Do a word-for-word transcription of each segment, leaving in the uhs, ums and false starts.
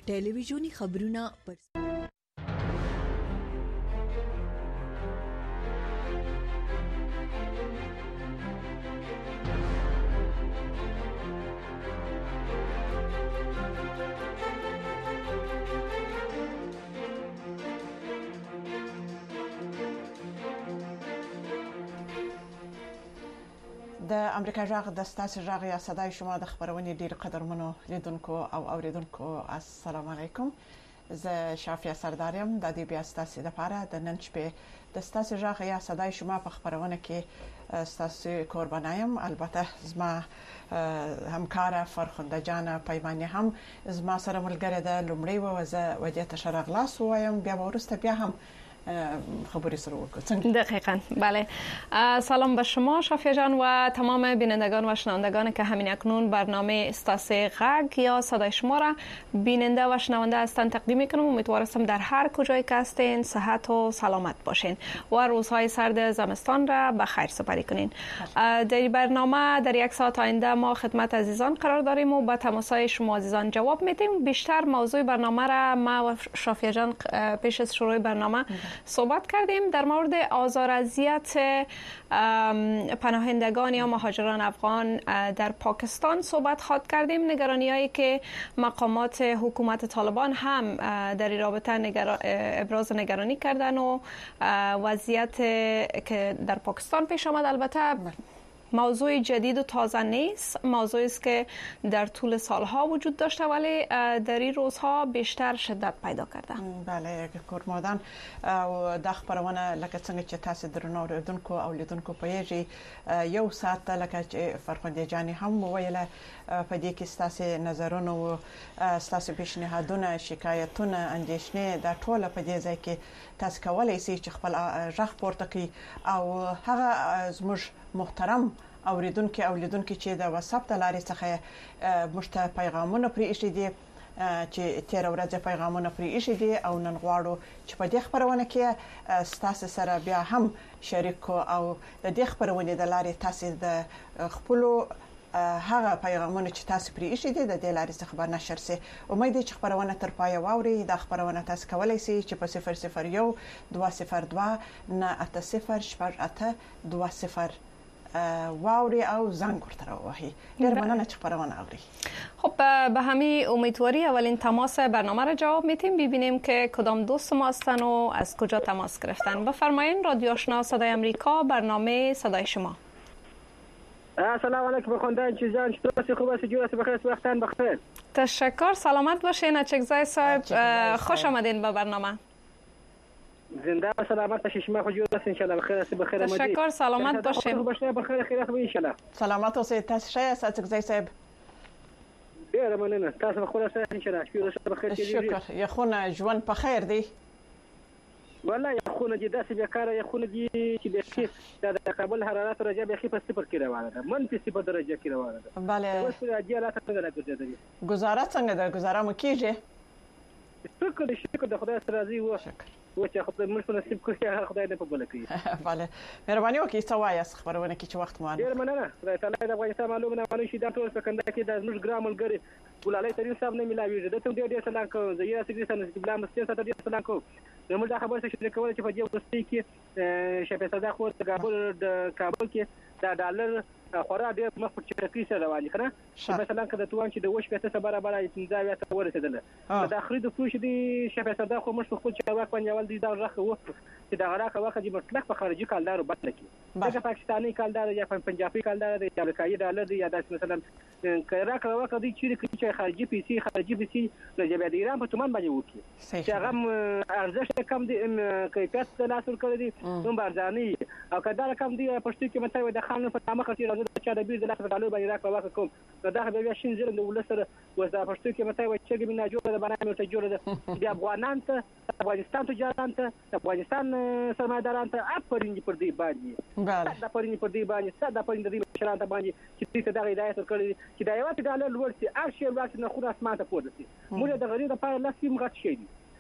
ټلویزیونی خبرونه پر د امریکا جغ د ستاسو جغ یا صداي شما د خبرونې ډیر قدرمنو لیدونکو او اوریدونکو السلام علیکم. زه شافیا سردارم د دې بیا ستاسو لپاره د نن شپې د ستاسو جغ یا صداي شما په خبرونه کې ستاسو قربانایم. البته زما همکاره فرخنده جان پیمانه هم زما سره ملګری ده. لومړی وزه ودیت شرغلاس وایم بیا ورسته بیا هم خبری سر وکړم. دقیقاً بله. سلام به شما شافیا جان و تمام بینندگان و شنوندگان که همین اکنون برنامه استاسه غگ یا صدای شما را بیننده و شنونده هستند تقدیم میکنم. امیدوارم در هر کجای که هستین صحت و سلامت باشین و روزهای سرد زمستان را به خیر سپری کنین. در برنامه در یک ساعت آینده ما خدمت عزیزان قرار داریم و به تماسهای شما عزیزان جواب میدیم. بیشتر موضوع برنامه را ما و شافیا جان پیش از شروع برنامه صحبت کردیم در مورد آزار اذیت پناهندگان یا مهاجران افغان در پاکستان صحبت خواهد کردیم. نگرانی‌هایی که مقامات حکومت طالبان هم در این رابطه نگر... ابراز نگرانی کردن و وضعیت که در پاکستان پیش آمد. البته موضوع جدید و تازه نیست، موضوعی است که در طول سالها وجود داشته ولی در این روزها بیشتر شدت پیدا کرده. بله کورمادان او د خبرونه لکه څنګه چې تاسو درنو اوریدونکو او لیدونکو پېژې یو ساعت لکه چې فرخنده جانی هم ویله په دې کې تاسو نظرونه او تاسو پیشنهادونه شکایتونه اندیشنې د ټوله په دې ځای کې تاسو کولای شئ چې خپل ژغ پورته کړئ او هغه زموږ محترم اوریدونکو او لیدونکو چې د واتساپ د لارې څخه مشته پیغامونه پرې ایښي دي چې تیر ورځ پیغامونه پرې ایښي دي او نن غواړو چې په دې خبرونه کې تاسو سره بیا هم شریک او د دې خبرونه د لارې تاسو د خپل هغه پیغامونه چې تاسو پرې ایښي دي د دې لارې څخه به نشر شي. امید چې خبرونه تر پای واوري. د خبرونه تاسو کولای شئ چې په صفر صفر یو دوه صفر دوه نه اته صفر شپږ اته دوه صفر واوري او زنگ ورته راوهی. ډیر مننه چې خبرونه اوري. خب به همین امیدواری اولین تماس برنامه را جواب میدیم. ببینیم که کدام دوست ما هستن و از کجا تماس گرفتن. بفرمایید رادیو آشنا صدای امریکا برنامه صدای شما. السلام علیکم خواندن چیزان چطور خوب است جوری است بخیر وقتان بخیر. تشکر سلامت باشین اچکزای صاحب خوش آمدین به برنامه. زنده و سلامت باشید شما خوش است ان شاء الله بخیر است بخیر آمدید. تشکر سلامت باشین. بخیر بخیر خیرات ان شاء الله. سلامت اوسئ تاسو شه اچکزای صاحب. ډیر مننه تاسو خو سره ان شاء الله شپه بخیر کیږي. شکر یخونه ژوند په خیر دی. والله یخونه دي داسې بیکاره یخونه دي چې به د کابل حرارت درجه به خې په صفر کې روانه ده منفي صفر درجه کې روانه ده. بله اوس راځي حالات څنګه راګرځېدلي گزاره څنګه ده گزاره مو کیږي. شکر شکر د خدای سره راضي و و چې خدای موږ په نصیب کړی خدای دې په بل کړی. بله مهرباني وکړئ څه وایي خبرونه کې چې وخت مو ډیر مننه. خدای تعالی د افغانستان معلومه نه مالي شي دا ټول سکنده کې د موږ ګرام ملګری ګلالي ترين صاحب نه ملاویږي د ته ډیر ډیر سلام کوم. زه یې سګری سره استقلال مستي سره ډیر سلام کوم. زموږ د خبرې شریک کول چې په دې وروستي کې شپه صدا خو د کابل د کابل کې د ډالر خورا ډیر مخ په چټکی سره رواني کنه. مثلا کله توان چې د وښ په څه برابر ایتنځاویا ته ورسېدل د اخري د فروش دی شپه صدا خو مش خپل چې واک باندې اول دي دا راخه و چې دا غراخه واخه چې مطلق په خارجي کالدارو بدل کی دا پاکستاني کالدار یا پنجابي کالدار دی یا امریکایي ډالر دی یا د مثلا کړه کړه واخه دي چې چې خارجي پیسې خارجي پیسې د جبهه د ایران په تومان باندې وکی چې هغه ارزښت کم دي کیفیت د لاس ور کړی دي نو بارځاني او کدا کم دي پښتو کې مته د خان په نامه خاطر د چا د بیر د لاس ډالر باندې راکړه واخه کوم دا به شین زره د ولسره وځه پښتو کې مته و چې ګمنا جوړه د باندې ته جوړه د افغانان ته افغانستان ته جاران ته افغانستان سرمایداران ته اپرین پر دی باندې بله دا پرین پر دی باندې صدا پرین د دې شران ته باندې چې دې ته د هدایت ورکړي چې دا یو ډالر لوړ شي ارشي ورته نه خو اسمان ته پورته شي موږ د غریب لپاره لاسیم غټ شي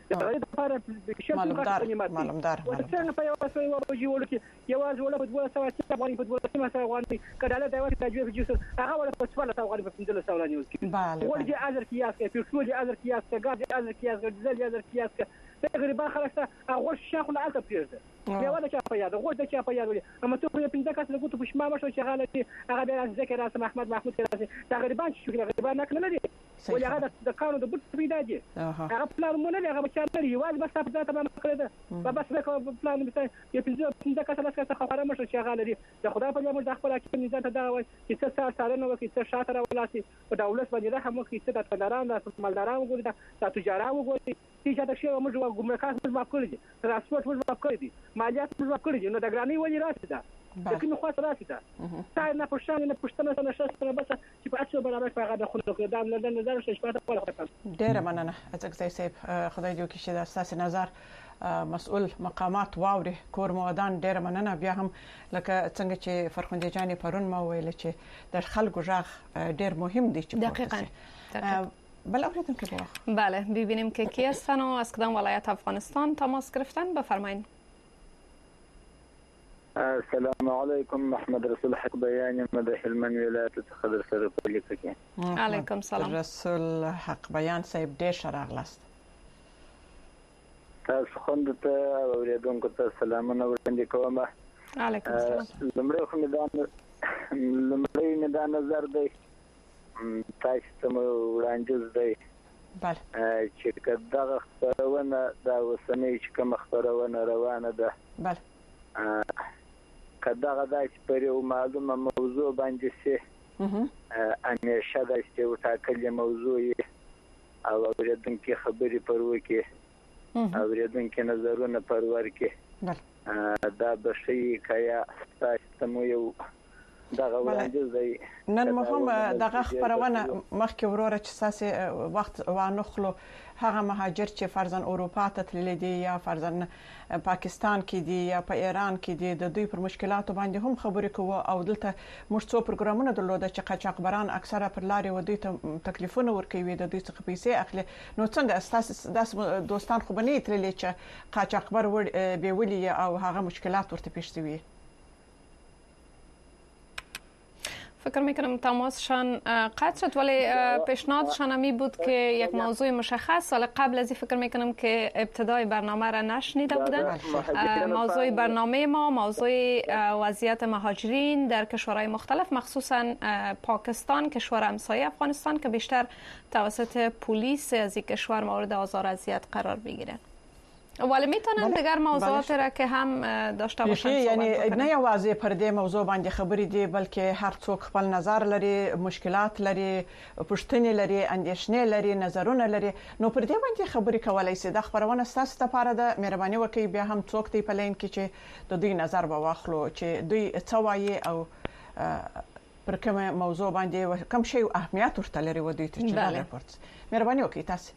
د غړي لپاره شپږ معلومدار معلومدار څنګه په یو څه یو جوړ کې یواز ولا په دوه سوه چې افغاني په دوه سوه افغاني کډاله دا وخت تجویز جوړ هغه ولا په څوله افغاني په پنځه سوه نیول کی بله ورجه ازر کیاس کې پیټرول ازر کیاس کې غاز ازر کیاس کې ډیزل ازر کیاس کې تقریبا خلاص هغه شاخ له الته پیرده بیا ولا چا په یاد غوړ د چا په یاد ولې اما ته په پنځه کس له ګوتو په شمه مشو شغاله دي هغه بیا ذکر راس محمد محمود راځي تقریبا شو تقریبا نه نه دي ولې هغه د قانون د بوت پیدا دي هغه پلان مونږ نه هغه چا لري واز بس په ذاته باندې کړی ده بس به پلان مثلا یو پنځه پنځه کس له څخه خبره مشو شغاله دي د خدای په امان د خپل کې نظام ته دا وایي چې څه سال سال نو کې څه شاته راولاسي په دولت باندې رحم وکړي چې د فدرالان د مالداران وګوري د تجارت وګوري چې دا شی موږ ګمرکات موږ معاف کړی دي ترانسپورت موږ معاف کړی دي مالیات موږ معاف کړی دي نو د ګرانۍ ولې راځي دا د کومه خاطر راځي دا تا نه پښتنه نه پښتنه نه شسته بس چې په اڅو برابر په هغه د خلکو د نظر نظر شي په خپل خپل ډیره مننه ازګزی صاحب خدای دې وکړي چې د اساس نظر مسؤل مقامات واوري کور مودان ډیره مننه بیا هم لکه څنګه چې فرخنده جانې پرون ما ویل چې د خلکو ژغ ډیر مهم دی چې دقیقاً بل اوریدونکو به بله ببینیم که کی هستن و از کدام ولایت افغانستان تماس گرفتن بفرمایید. السلام علیکم محمد رسول حق بیان مدح المن ولایت خضر سره په لیکه کې علیکم سلام رسول حق بیان صاحب ډیر شراغلاست تاسو خوند ته اوریدونکو ته سلامونه وړاندې کوم علیکم سلام لمړی خو میدان لمړی میدان نظر دی تاسو ته وړاندیز دی بله چې دغه خبرونه دا اوسنۍ چې کوم خبرونه روانه ده بله کداغه د پر یو معلومه موضوع باندې سي همیشه د یو ټاکلې موضوع او اوریدونکو خبرې پرو کې اوریدونکو نظرونه پرور کې دا به شي کیا تاسو ته یو دغه وړاندیز دی نن مهم دغه خبرونه مخکې وروره چې ساسي وخت وانخلو هغه مهاجر چې فرضاً اروپا ته تللي دي یا فرضاً پاکستان کې دي یا په ایران کې دي د دوی پر مشکلاتو باندې هم خبرې کوو او دلته موږ څو پروګرامونه درلوده چې قاچاقبران اکثره پر لارې ودی ته تکلیفونه ورکوي د دوی څخه پیسې اخلي نو څنګه اساس داس دوستان خو بنې تللي چې قاچاقبر به ولي او هغه مشکلات ورته پیښ شوي فکر میکنم تماسشان قطع شد ولی پیشنهادشان همی بود که یک موضوع مشخص سال قبل از فکر میکنم که ابتدای برنامه را نشنیده بودن موضوع برنامه ما موضوع وضعیت مهاجرین در کشورهای مختلف مخصوصا پاکستان کشور همسایه افغانستان که بیشتر توسط پلیس از این کشور مورد آزار و اذیت قرار بگیرن ولی میتونن دیگر موضوعات را که هم داشته باشن یعنی نه یوازې پر دې موضوع باندې خبرې دي بلکې هر څوک خپل نظر لري مشکلات لري پوښتنې لري اندېښنې لري نظرونه لري نو پر دې باندې خبرې کولای شي د خبرونه ستاسو لپاره د مهرباني وکړئ بیا هم څوک دی په لین کې چې د دوی نظر به واخلو چې دوی څه وایي او پر کومه موضوع باندې کوم شی اهمیت ورته لري و دوی ته چې راپورت مهرباني وکړئ تاسو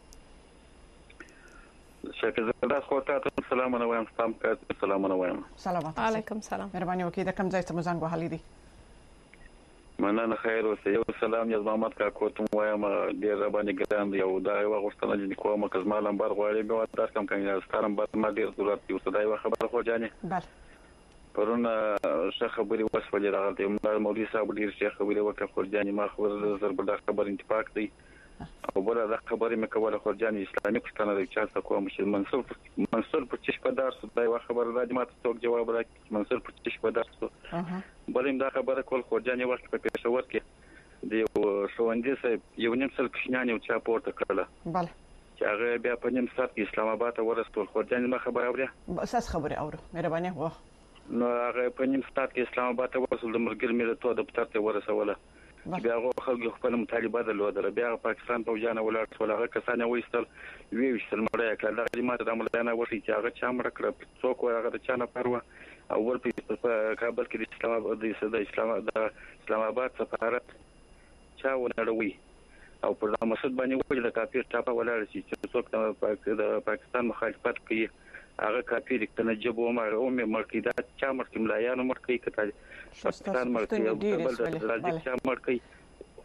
شکر زړه خو ته سلام نه وایم سلام کوم سلام نه وایم سلام علیکم سلام مهرباني وکړئ د کوم ځای ته مزنګ وهلی دي مننه خیر اوسه یو سلام یز محمد کا کوم وایم ډیر باندې ګران دی او دا یو غوښتنه چې کومه کزما لمبر غواړي به تاسو کوم کنه ستارم به ما ډیر ضرورت یو صداي خبر خو جاني بله پرون څه خبري وسولې راغلي مولوی صاحب ډیر څه خبري وکړه خو جاني ما خبر زرب دا خبر انتفاق دی او بل دا خبرې مې کوله خو جاني اسلامي پښتنه د چا څخه کوم چې منصور منصور په چش په درس دا یو خبر راځي ماته څوک جواب راکړي منصور په چش په درس بلیم دا خبره کول خو جاني وخت په پېښور کې د یو شوندې صاحب یو نیم سل کښنان یو چا پورته کړله بله چې هغه بیا په نیم ساعت کې اسلام آباد ته ورسول خو جاني ما خبر اوري اساس خبره اورو مهرباني وه نو هغه په نیم ساعت کې اسلام آباد ته ورسول د مرګر مې ته د دفتر ته ورسوله بیا هغه خلک خپل مطالبه درلودل بیا پاکستان په ځانه ولاړ ټول هغه کسان وېستل وی وېستل مړی کړه دا ماته د مليانه وشي چې هغه چا مړ کړ څوک هغه د چانه پروا او ول په کابل کې د اسلام آباد د اسلام د اسلام آباد سفارت چا ونړوي او پر مسعود باندې وایي د کافر ټاپه ولاړ شي چې څوک د پاکستان مخالفت کوي هغه کافر کنه جبو ما او مې مرکیدات چا مرکې ملایانو مرکې کته پاکستان مرکې بل د راځي چا مرکې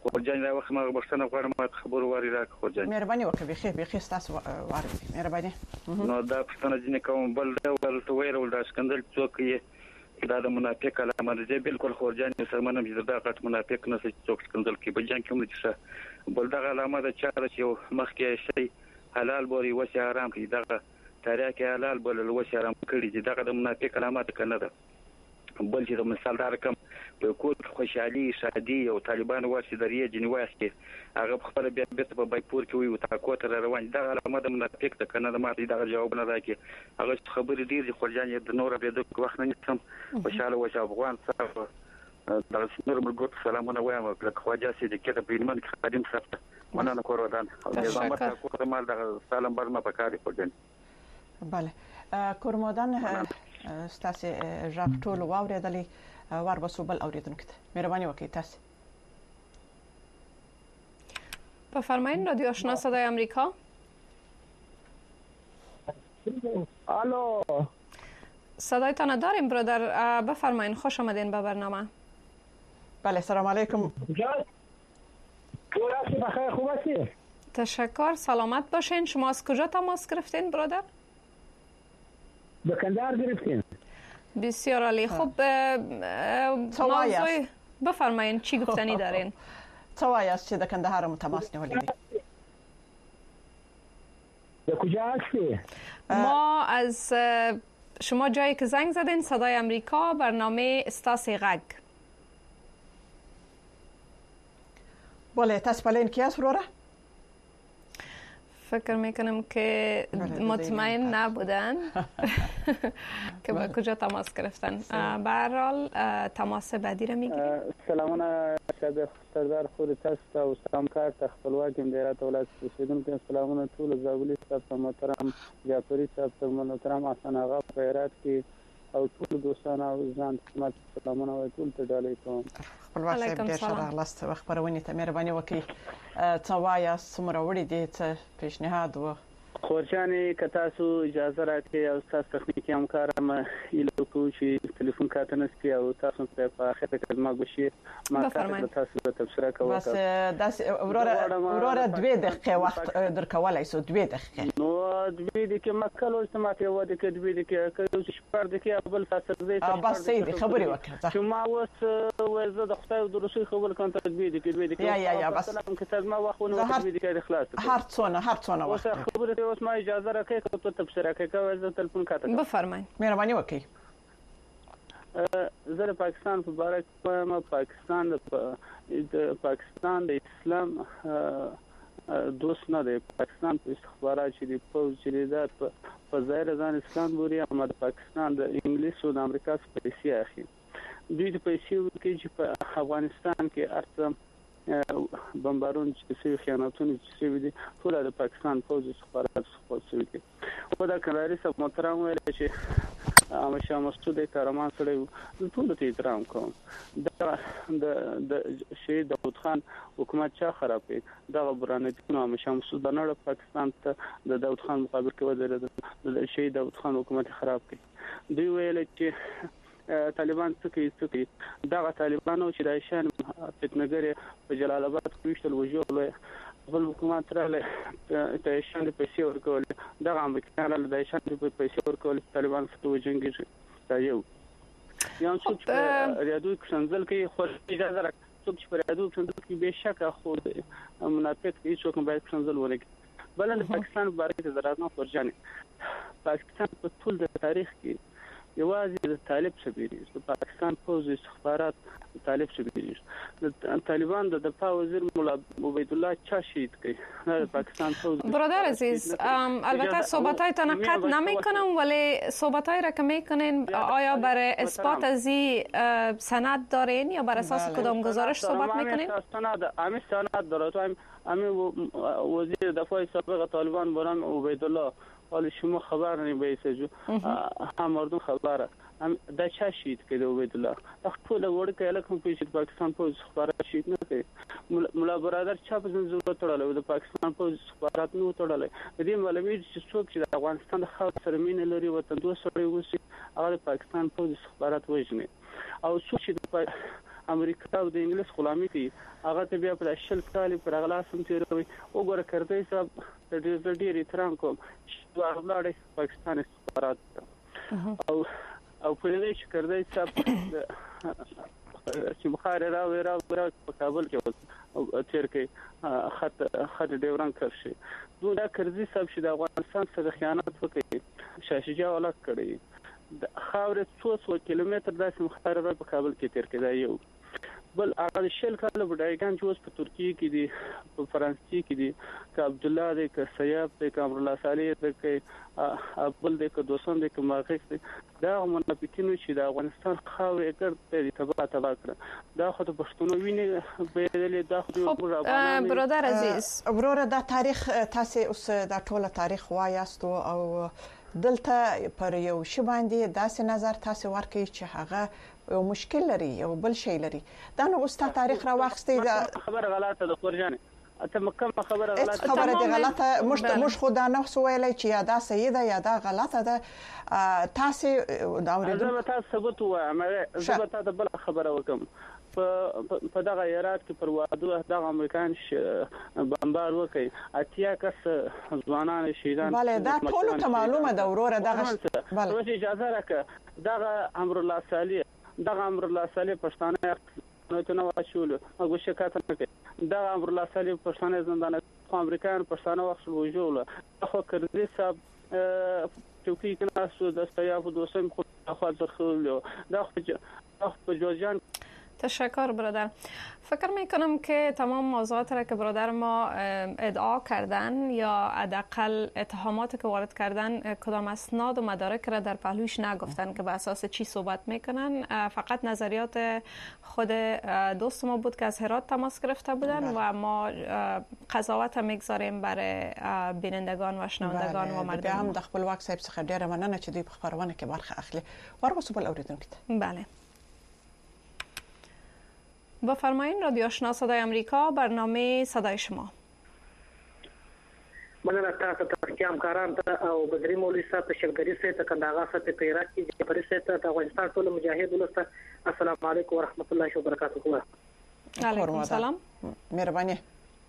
خورجان دا وخت ما بښنه غواړم ما خبر واري راک خورجان مهرباني وکړئ بخیر بخیر تاسو واري مهرباني نو دا پښتنه ځینې کوم بل ډول ته ویرول دا سکندل څوک یې دا د منافق علامه ده بالکل خورجان سره منم چې دا غټ منافق نه څوک سکندل کې بجان کوم چې بل دا علامه ده چې یو مخکې شي حلال بوري وسه حرام کې دا تاریخ حلال بل وسه حرام کړي چې دا د منافق علامه کنه ده بل چې د مثال دا رقم په کور خوشحالي شادي او طالبان ورسې درې جنواس کې هغه خپل بیا بیرته په بایپور کې وي او تاکو تر روان دا علامه د منافق ته کنه د ماته دا جواب نه راکې هغه خبرې ډیر دي خورجان د نور به د وخت نه نشم خوشاله وشه افغان صاحب دا نور مرګ سلامونه وایم کله خواجه سي د کده په ایمان کې قدیم صاحب مننه کور ودان نظامت کو مال د سلام برما پکاري خورجان بله کورمودان ستاسو ژغ ټول واوریدلې ور وسوبل اوریدونکو ته مهرباني وکړئ تاسو بفرمایید رادیو آشنا صدای آمریکا الو صدایتان داریم برادر بفرمایید خوش آمدین به برنامه بله سلام علیکم وراستی بخیر خوب هستی تشکر سلامت باشین شما از کجا تماس گرفتین برادر به کندهار گرفتین بسیار عالی خب موضوع بفرمایید چی گفتنی دارین څه وایاست چې د کندهار تماس نیولې دي د کجا هستی ما از شما جایی که زنگ زدین صدای آمریکا برنامه استاسی غگ بله تاسو پلین کی است وروره فکر میکنم که مطمئن نبودن که با کجا تماس گرفتن. به هر حال تماس بعدی را میگیریم. سلامونه شاد سردار خوري تاسو ته او سلام کار ته خپلواک امارات ولایت اوسیدونکو سلامونه ټول زاولی صاحب ته محترم جعفری صاحب ته محترم حسن آغا خیرات کی او ټول دوستانه او ځان خدمت سلامونه او ټول ته ډالۍ کوم. خپلواک صاحب ډیر ښه راغلاست خبرونه ته مهرباني وکړئ. څه وایي څومره وړي دي څه پیشنهاد و خورجانې که تاسو اجازه راکړئ او تاسو تخنیکی همکار هم ایلو کوو چې تلیفون کاته نسکي او تاسو په اخر کې ما بشي ما تاسو ته تبصره کوم بس داس وروره وروره دوه دقیقې وخت درکولای سو دوه دقیقې نو دوه دقیقې مکل او سمات یو دقیقې دوه دقیقې که شپږ دقیقې بل تاسو دې بس سید خبري وکړه چې ما اوس وزه د خدای د رسول خبر کوم ته دوه دقیقې دوه دقیقې یا یا یا بس کتاب ما واخونه دوه دقیقې خلاص هر څونه هر څونه وخت خبره اوس ما اجازه راکړئ که ته تبصره کوي که زه تلیفون کاته بفرمایئ مهرباني وکړئ. زه د پاکستان په اړه کوم پاکستان د پاکستان د اسلام دوست نه دی. پاکستان په استخبارات چې دی په چې د په ظاهر ځان اسلام بوري اما د پاکستان د انګلیس او د امریکا څخه پیسې اخلي. دوی د پیسې ورکړي چې په افغانستان کې ارته بمبارون چې څه خیانتونه چې دي ټول د پاکستان پوځ استخبارات څخه شوي دي. په دا کلاري سب محترم ویل چې امشا مسعود کرمان سره ټول ته احترام کوم. دا د شهید داود خان حکومت چا خراب کړ دا برانتونه امشا مسعود نه پاکستان ته د داود خان مقابل کې ودرېد د شهید داود خان حکومت خراب کړ. دوی ویل چې طالبان څه کوي څه کوي دا طالبانو چې د شان فتنګری په جلال آباد کې وشتل وجول خپل حکومت راله ته شان پیسې ورکول دا امریکایان له د شان پیسې ورکول طالبان څه وجنګي دا یو یان څه ریاضي څنګه کوي خو اجازه راکړه څوک چې پر ریاضي څنګه کوي به شک خو منافق هیڅ څوک باید څنګه ولګي. بل د پاکستان باره کې زراعت نه خورجانې پاکستان په ټول د تاریخ کې یوازې د طالب شبيري د پاکستان پوځ استخبارات طالب شبيري د طالبان د دفاع وزیر مولا عبید الله چا شهید کړي د پاکستان پوځ. برادر عزیز البته صحبت‌هایتان قطع نمی‌کنم ولی صحبت‌های را که می‌کنین آیا برای اثبات از این سند دارین یا بر اساس کدام گزارش صحبت می‌کنین؟ سند همین سند داره تو همین وزیر دفاع سابق طالبان برام عبید الله حالا شما خبر نمی‌بایید جو هم مردم خبره هم دا چه شید که دو عبید الله وقت طول ورد که الکم پیشید پاکستان پوز خبره شید نکه ملا برادر چه بزن ضرورت تراله و دا پاکستان پوز خبرات نو تراله دیم ولی می‌دید چې څوک چې د افغانستان د خاور سره مینه لري وطن دوست سره وسی هغه پاکستان پوز خبرات وژني او څوک چې امریکا او د انګلیس غلامي کوي هغه ته بیا په شل کال پر غلاسم تیروي وګوره کړدی صاحب د دې ډېر احترام کوم چې ورلاړې پاکستان استخبارات او او په دې چې کړدی صاحب چې بخار راوي راوي په کابل کې او تیر کې خط خط ډیوران کرشي دوی دا کړدی صاحب چې د افغانستان سره خیانت وکړي شاشجا ولک کړی د خاورې څو څو کیلومتر داسې مخابره په کابل کې تیر کېدای یو بل هغه شل کاله بډایګان چې اوس په ترکیه کې دي په فرانسې کې دي ک عبد الله دې ک سیاف دې ک امر الله صالح دې ک ابل دې ک دوسن دې ک ماغښ دې دا منافقینو چې د افغانستان خاورې ګرد دې تبا تبا کړ دا خو د پښتونو ویني به دې دا خو برادر عزیز وروره دا تاریخ تاسو اوس دا ټوله تاریخ وایاستو او دلته پر یو شی باندې داسې نظر تاسو ورکړئ چې هغه یو مشکل لري یو بل شی لري دا نو اوس تاریخ را واخستې دا خبره غلطه ده خورجانه اته مکم خبره غلطه خبره دي غلطه مش مش خدا نه سویلای چې یا دا صحیح ده یا دا غلطه ده تاسو دا اوریدل زه تاسو ثبوت وایم زه به تاسو بل خبره وکم په دغه یارات کې پر واده دغه امریکایان بمبار وکړي اتیا کس ځوانان شهیدان bale دا ټول ته معلومه ده وروره دغه bale وځي اجازه راکړه دغه امر الله صالح دغه امر الله صالح پښتانه نو ته نو شول هغه شکایت نه کوي دغه امر الله صالح پښتانه زندان امریکایان پښتانه وخت وجول خو کړدي صاحب چوکۍ کنه سو د استیاف دوسم خو خو ځخول دا خو جوجان تشکر برادر. فکر میکنم که تمام موضوعات را که برادر ما ادعا کردن یا حداقل اتهامات که وارد کردن کدام اسناد و مدارک را در پهلوش نگفتن که به اساس چی صحبت میکنن، فقط نظریات خود دوست ما بود که از هرات تماس گرفته بودن و ما قضاوت میگذاریم برای بینندگان و شنوندگان و مردم. هم د خپلواک صاحب څخه ډیره مننه چې دوی په خبرونه کې برخه اخلي. ورغوسو بل اوریدونکو ته. بله. بفرمایید رادیو آشنا صدای آمریکا، برنامه صدای شما. مننه تاسو ته قیام کاران ته او بدري مولوی صاحب شلګری سره ته کنداغه سره په عراق کې جبري سره ته افغانستان ټول مجاهد ولسته السلام علیکم ورحمت الله وبرکاته. علیکم السلام. مهرباني.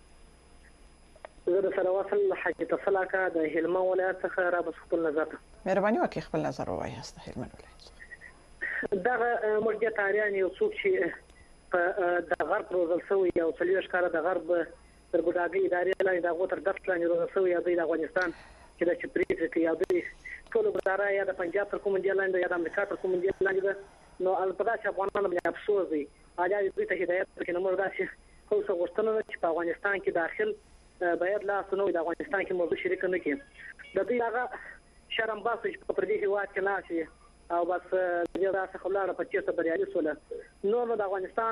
زه سره وصل حاجی تفلاکه د هلمند ولایت څخه را بس خپل نظر ته. مهرباني وکړئ خپل نظر ووایاست هلمند ولایت. دا مرګ تاریان یو څوک چې په د غرب روزل شوی او څلويش کار د غرب تر ګډاګي ادارې لاندې د غوتر دفتر لاندې روزل شوی یا د افغانستان چې د چپریز کې یا د ټول ګډارا یا د پنجاب تر کوم دی لاندې یا د امریکا تر کوم دی لاندې نو البته چې افغانانو باندې افسوس دی اجازه دې ته هدایت کې نو مردا چې خو څه غوښتنه چې په افغانستان کې داخل باید لا سنوي د افغانستان کې موضوع شریک نه کړي د دې هغه شرم باسي په پردي هیواد کې ناشي او بس دې راځه خلاړه په چیرته بریالي سول نو د افغانستان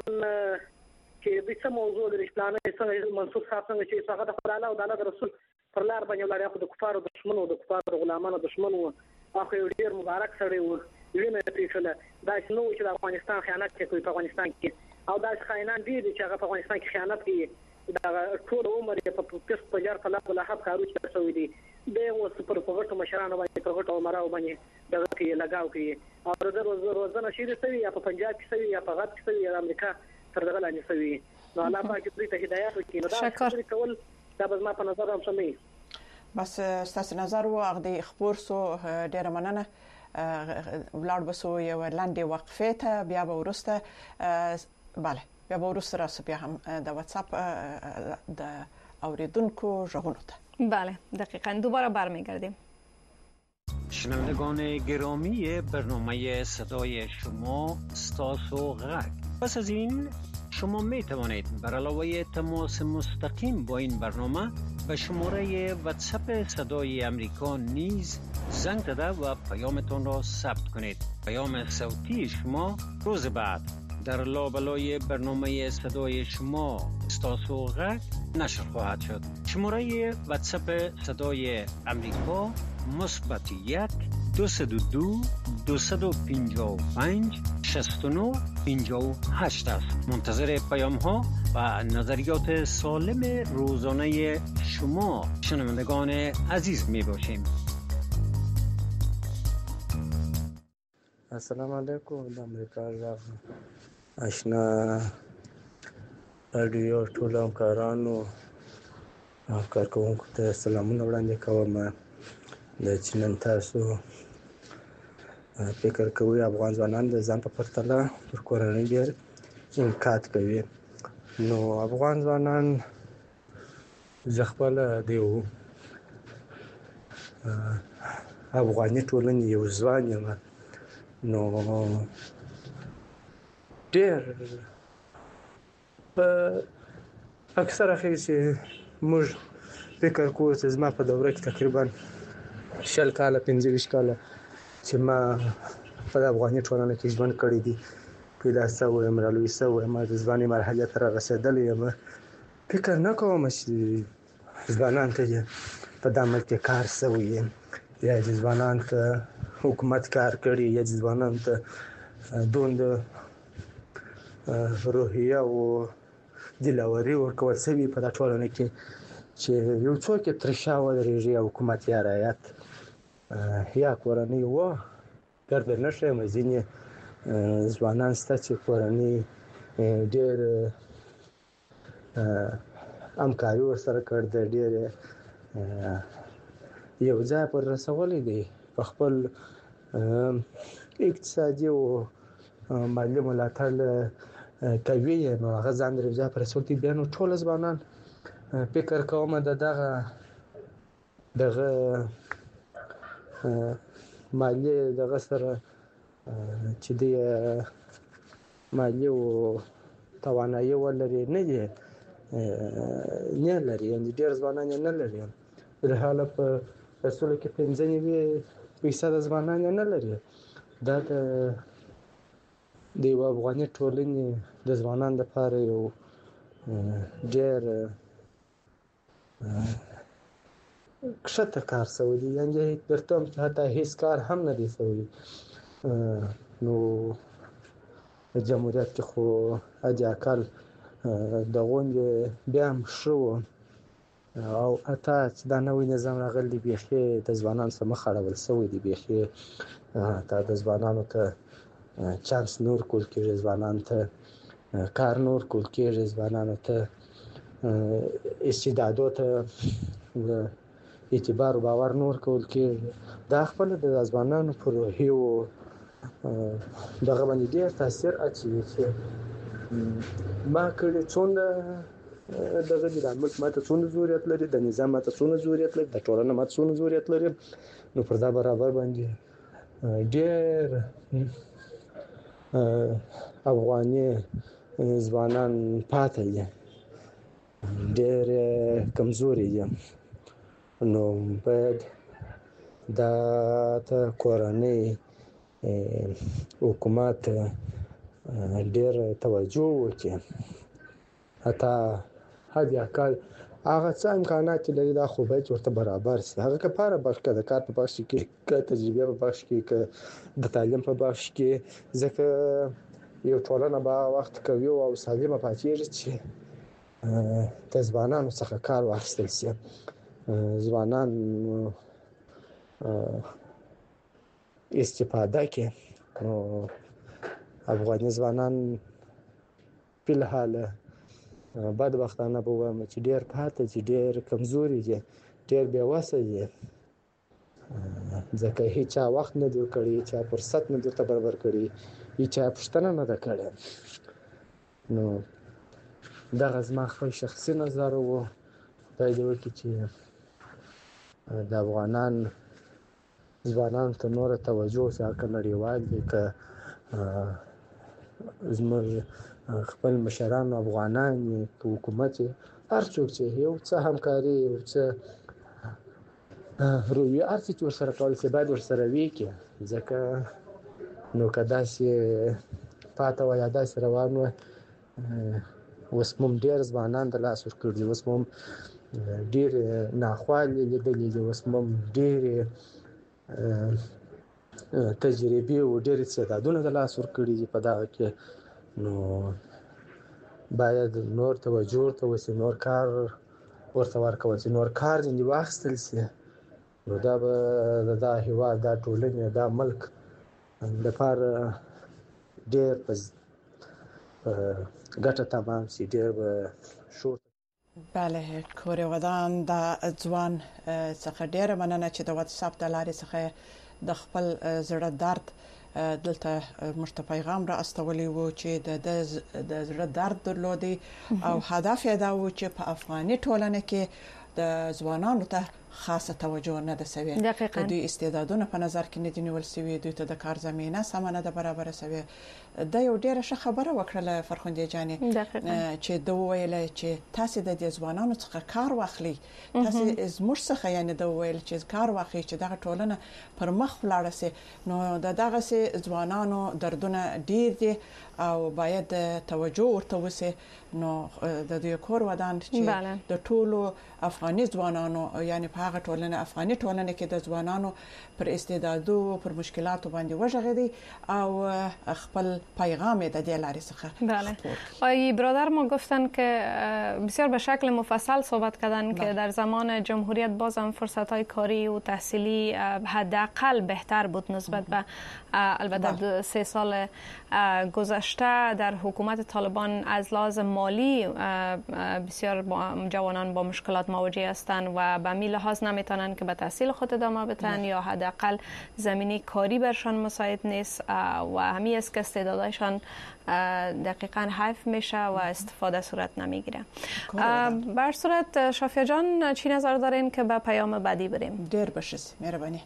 چې د څه موضوع د اسلامي څنګه منصور صاحب څنګه چې څنګه د خدای او د رسول پر لار باندې لاري خو د کفارو دشمنو د کفارو غلامانو دشمنو اخو یو ډیر مبارک سره و وینه پیښله دا شنو چې د افغانستان خیانت کوي په افغانستان کې او دا خاينان دي چې هغه په افغانستان کې خیانت کوي دا ټول عمر په پولیس په جار په لاب لحب کارو چې شوی دي د اوس پر پغټو مشرانو باندې پرغټو عمراو باندې دغه کې لگاو کوي او د روزانه شي سوي یا په پنجاب کې سوي یا په غرب کې سوي یا امریکا تر دغه لاندې سوي نو الله پاک دې ته هدایت وکړي نو دا شکر کول دا به ما په نظر هم سمي بس ستاسو نظر و هغه خبر سو ډیره مننه ولاړ بسو یو لاندې وقفه ته بیا به ورسته bale بیا به ورسته راس بیا هم د واتساپ د اوریدونکو ژغورنه بله دقیقاً دوباره برمیگردیم. شنوندگان گرامی برنامه صدای شما استاسو غک پس از این شما می توانید بر علاوه تماس مستقیم با این برنامه به شماره واتساپ صدای امریکا نیز زنگ زده و پیامتان را ثبت کنید. پیام صوتی شما روز بعد در لابلای برنامه صدای شما استاسو غک نشر خواهد شد. شماره واتساپ صدای امریکا مثبت یک دویست و دو دویست و پنجاه و پنج شصت و نه پنجاه و هشت است. منتظر پیام ها و نظریات سالم روزانه شما شنوندگان عزیز می باشیم. السلام علیکم د امریکا ژغ آشنا رادیو ټول همکارانو او کارکوونکو ته سلامونه وړاندې کوم. د چې نن تاسو فکر کوئ افغان ځوانان د ځان په پرتله پر کورنۍ ډېر انعکاس کوي، نو افغان ځوانان زه خپله د یو افغاني ټولنې یو ځوان یم، نو ډېر په اکثره خیر چې موږ فکر کوو چې زما په دوره کې تقریبا شل کاله پنځه ویشت کاله چې ما په افغاني ټولنه کې ژوند کړی دی، پیدا شوی یم، رالوی شوی یم، د ځوانۍ مرحلې ته رارسېدلی یم. فکر نه کوم چې ځوانان ته په دا ملک کې کار شوی یا چې ځوانان ته حکومت کار کړي یا چې ځوانان ته دومره روحیه او دلاوري ورکول شوي په دا ټولنه کې چې یو څوک یې تر شا ودرېږي یا حکومت یا رعیت یا کورنۍ وه ګرده نه ښیم. ځینې ځوانان شته چې کورنۍ ډېر همکاري ورسره کړې ده، ډېر یو ځای پر رسولی دی، په خپل اقتصادي او مالي ملاتړ کوي، نو هغه ځان د یو ځای په رسولو کې بیا نو ټول ځوانان فکر کوم د دغه دغه مالي دغه سره چې دی مالي او توانایي ولري نه دی نه لري، یعنې ډېر ځوانان یې نه لري. فلحاله په رسولو کې پنځه نوي فیصده ځوانان یې نه لري. دا د د یوه افغاني ټولنې د ځوانانو لپاره یو ډېر کښته کار شوی دی، یعنې درته وایم چې حتی هېڅ کار هم نه دی شوی. نو په جمهوریت کې خو حد اقل د غونډې بیا هم ښه وو، او حتی چې دا نوی نظام راغلی دی بیخي د ځوانانو سره مخ اړول شوی دی، بیخي حتی د ځوانانو ته چانس نه ورکول کېږي، ځوانانو ته کار نه ورکول کېږي، ځوانانو ته استعدادو ته اعتبار او باور نه ورکول کېږي. دا خپله د ځوانانو په روحیو دغه باندې ډېر تاثیر اچوي چې ما کړي څومره دغه دي، د ملک ماته څومره ضرورت لري، د نظام ماته څومره ضرورت لري، د ټولنه ماته څومره ضرورت لري. نو پر دا برابر باندې ډېر افغاني ځوانان پاتې دي، ډېر کمزوري دي. نو باید دا ته کورنۍ حکومت ډېر توجه وکړي، حتی حد اقل هغه څه امکانات چې لري دا خو باید ورته برابر شي، هغه که په هره بخش کې، د کار په بخش کې، که تجربې په بخش کې، که د تعلیم په بخش کې، ځکه یو ټولنه به هغه وخت قوي او سالمه پاتېږي چې د ځوانانو څخه کار واخیستل شي. ځوانان استفاده کې نو افغاني ځوانان فلحال بدبختانه به وایم چې ډېر پاتې دي، ډېر کمزوري دي، ډېر بې وسه دي، ځکه هیچا وخت نه دی ورکړی، هیچا فرصت نه دی ورته برابر کړی، هیچا پوښتنه نه ده کړې. نو دغه زما خپل شخصي نظر و. خدای دې وکړي چې د افغانان ځوانانو ته نوره توجه وشي، که نړیوال دي، که زموږ خپل مشران افغانان دي، که حکومت یې، هر څوک چې یو څه همکاري، یو څه رویه، هر څه چې ورسره کولی شي باید ورسره وکړي، ځکه نو که داسې پاته وای یا داسې روان وای، اوس مو ډېر ځوانان د لاس ورکړي دي، اوس مو ډېر ناخوالې لیدلې دي، اوس مو ډېرې تجربې او ډېر استعدادونه د لاس ورکړي دي په دغه کې. نو باید نور توجه ورته وشي، نور کار ورته ورکول شي، نور کار ځینې واخیستل شي. نو دا به د دا هېواد، دا ټولنې، دا ملک لپاره ډېر په ګټه تمام سي ډیر به شور. بله کور ودان د ځوان څخه ډیره مننه چې د واتس اپ د لارې څخه د خپل زړه درد دلته مشته پیغام را استولې وو چې د زړه درد درلودي او هدف یې دا و چې په افغاني ټولنه کې د ځوانانو ته خاصه توجه نه ده سوي. د دوی استعدادونه په نظر کې نه دي نیول سوي، دوی ته د کار زمينه سم نه ده برابر سوي. د یو ډیره ښه خبره وکړه فرخنده جانې چې د ویل چې تاسو د ځوانانو څخه کار واخلي، تاسو زموږ څخه یعنی د ویل چې کار واخلي چې دغه ټولنه پر مخ ولاړ سي. نو د دغه سي ځوانانو دردونه ډیر دي او باید توجه ورته وسي. نو د دې کور ودان چې د ټولو افغاني ځوانانو یعنی په هغه ټولنه افغاني ټولنه کې د ځوانانو پر استعدادو پر مشکلاتو باندې وژغېدي او خپل پیغام د دې لارې څخه. بله. آقای برادر ما گفتن که بسیار به شکل مفصل صحبت کردن که در زمان جمهوریت باز هم فرصت‌های کاری و تحصیلی حداقل بهتر بود نسبت به البته سه سال گذشته. در حکومت طالبان از لحاظ مالی بسیار جوانان با مشکلات مواجه هستند و به می لحاظ نمیتونن که به تحصیل خود ادامه بدن یا حداقل زمینه کاری برشان مساعد نیست و همین است که استعدادشان دقیقاً حیف میشه و استفاده صورت نمیگیره. بر صورت شافیه جان چی نظر دارین که به پیام بعدی بریم؟ دیر باشید. مهربانی.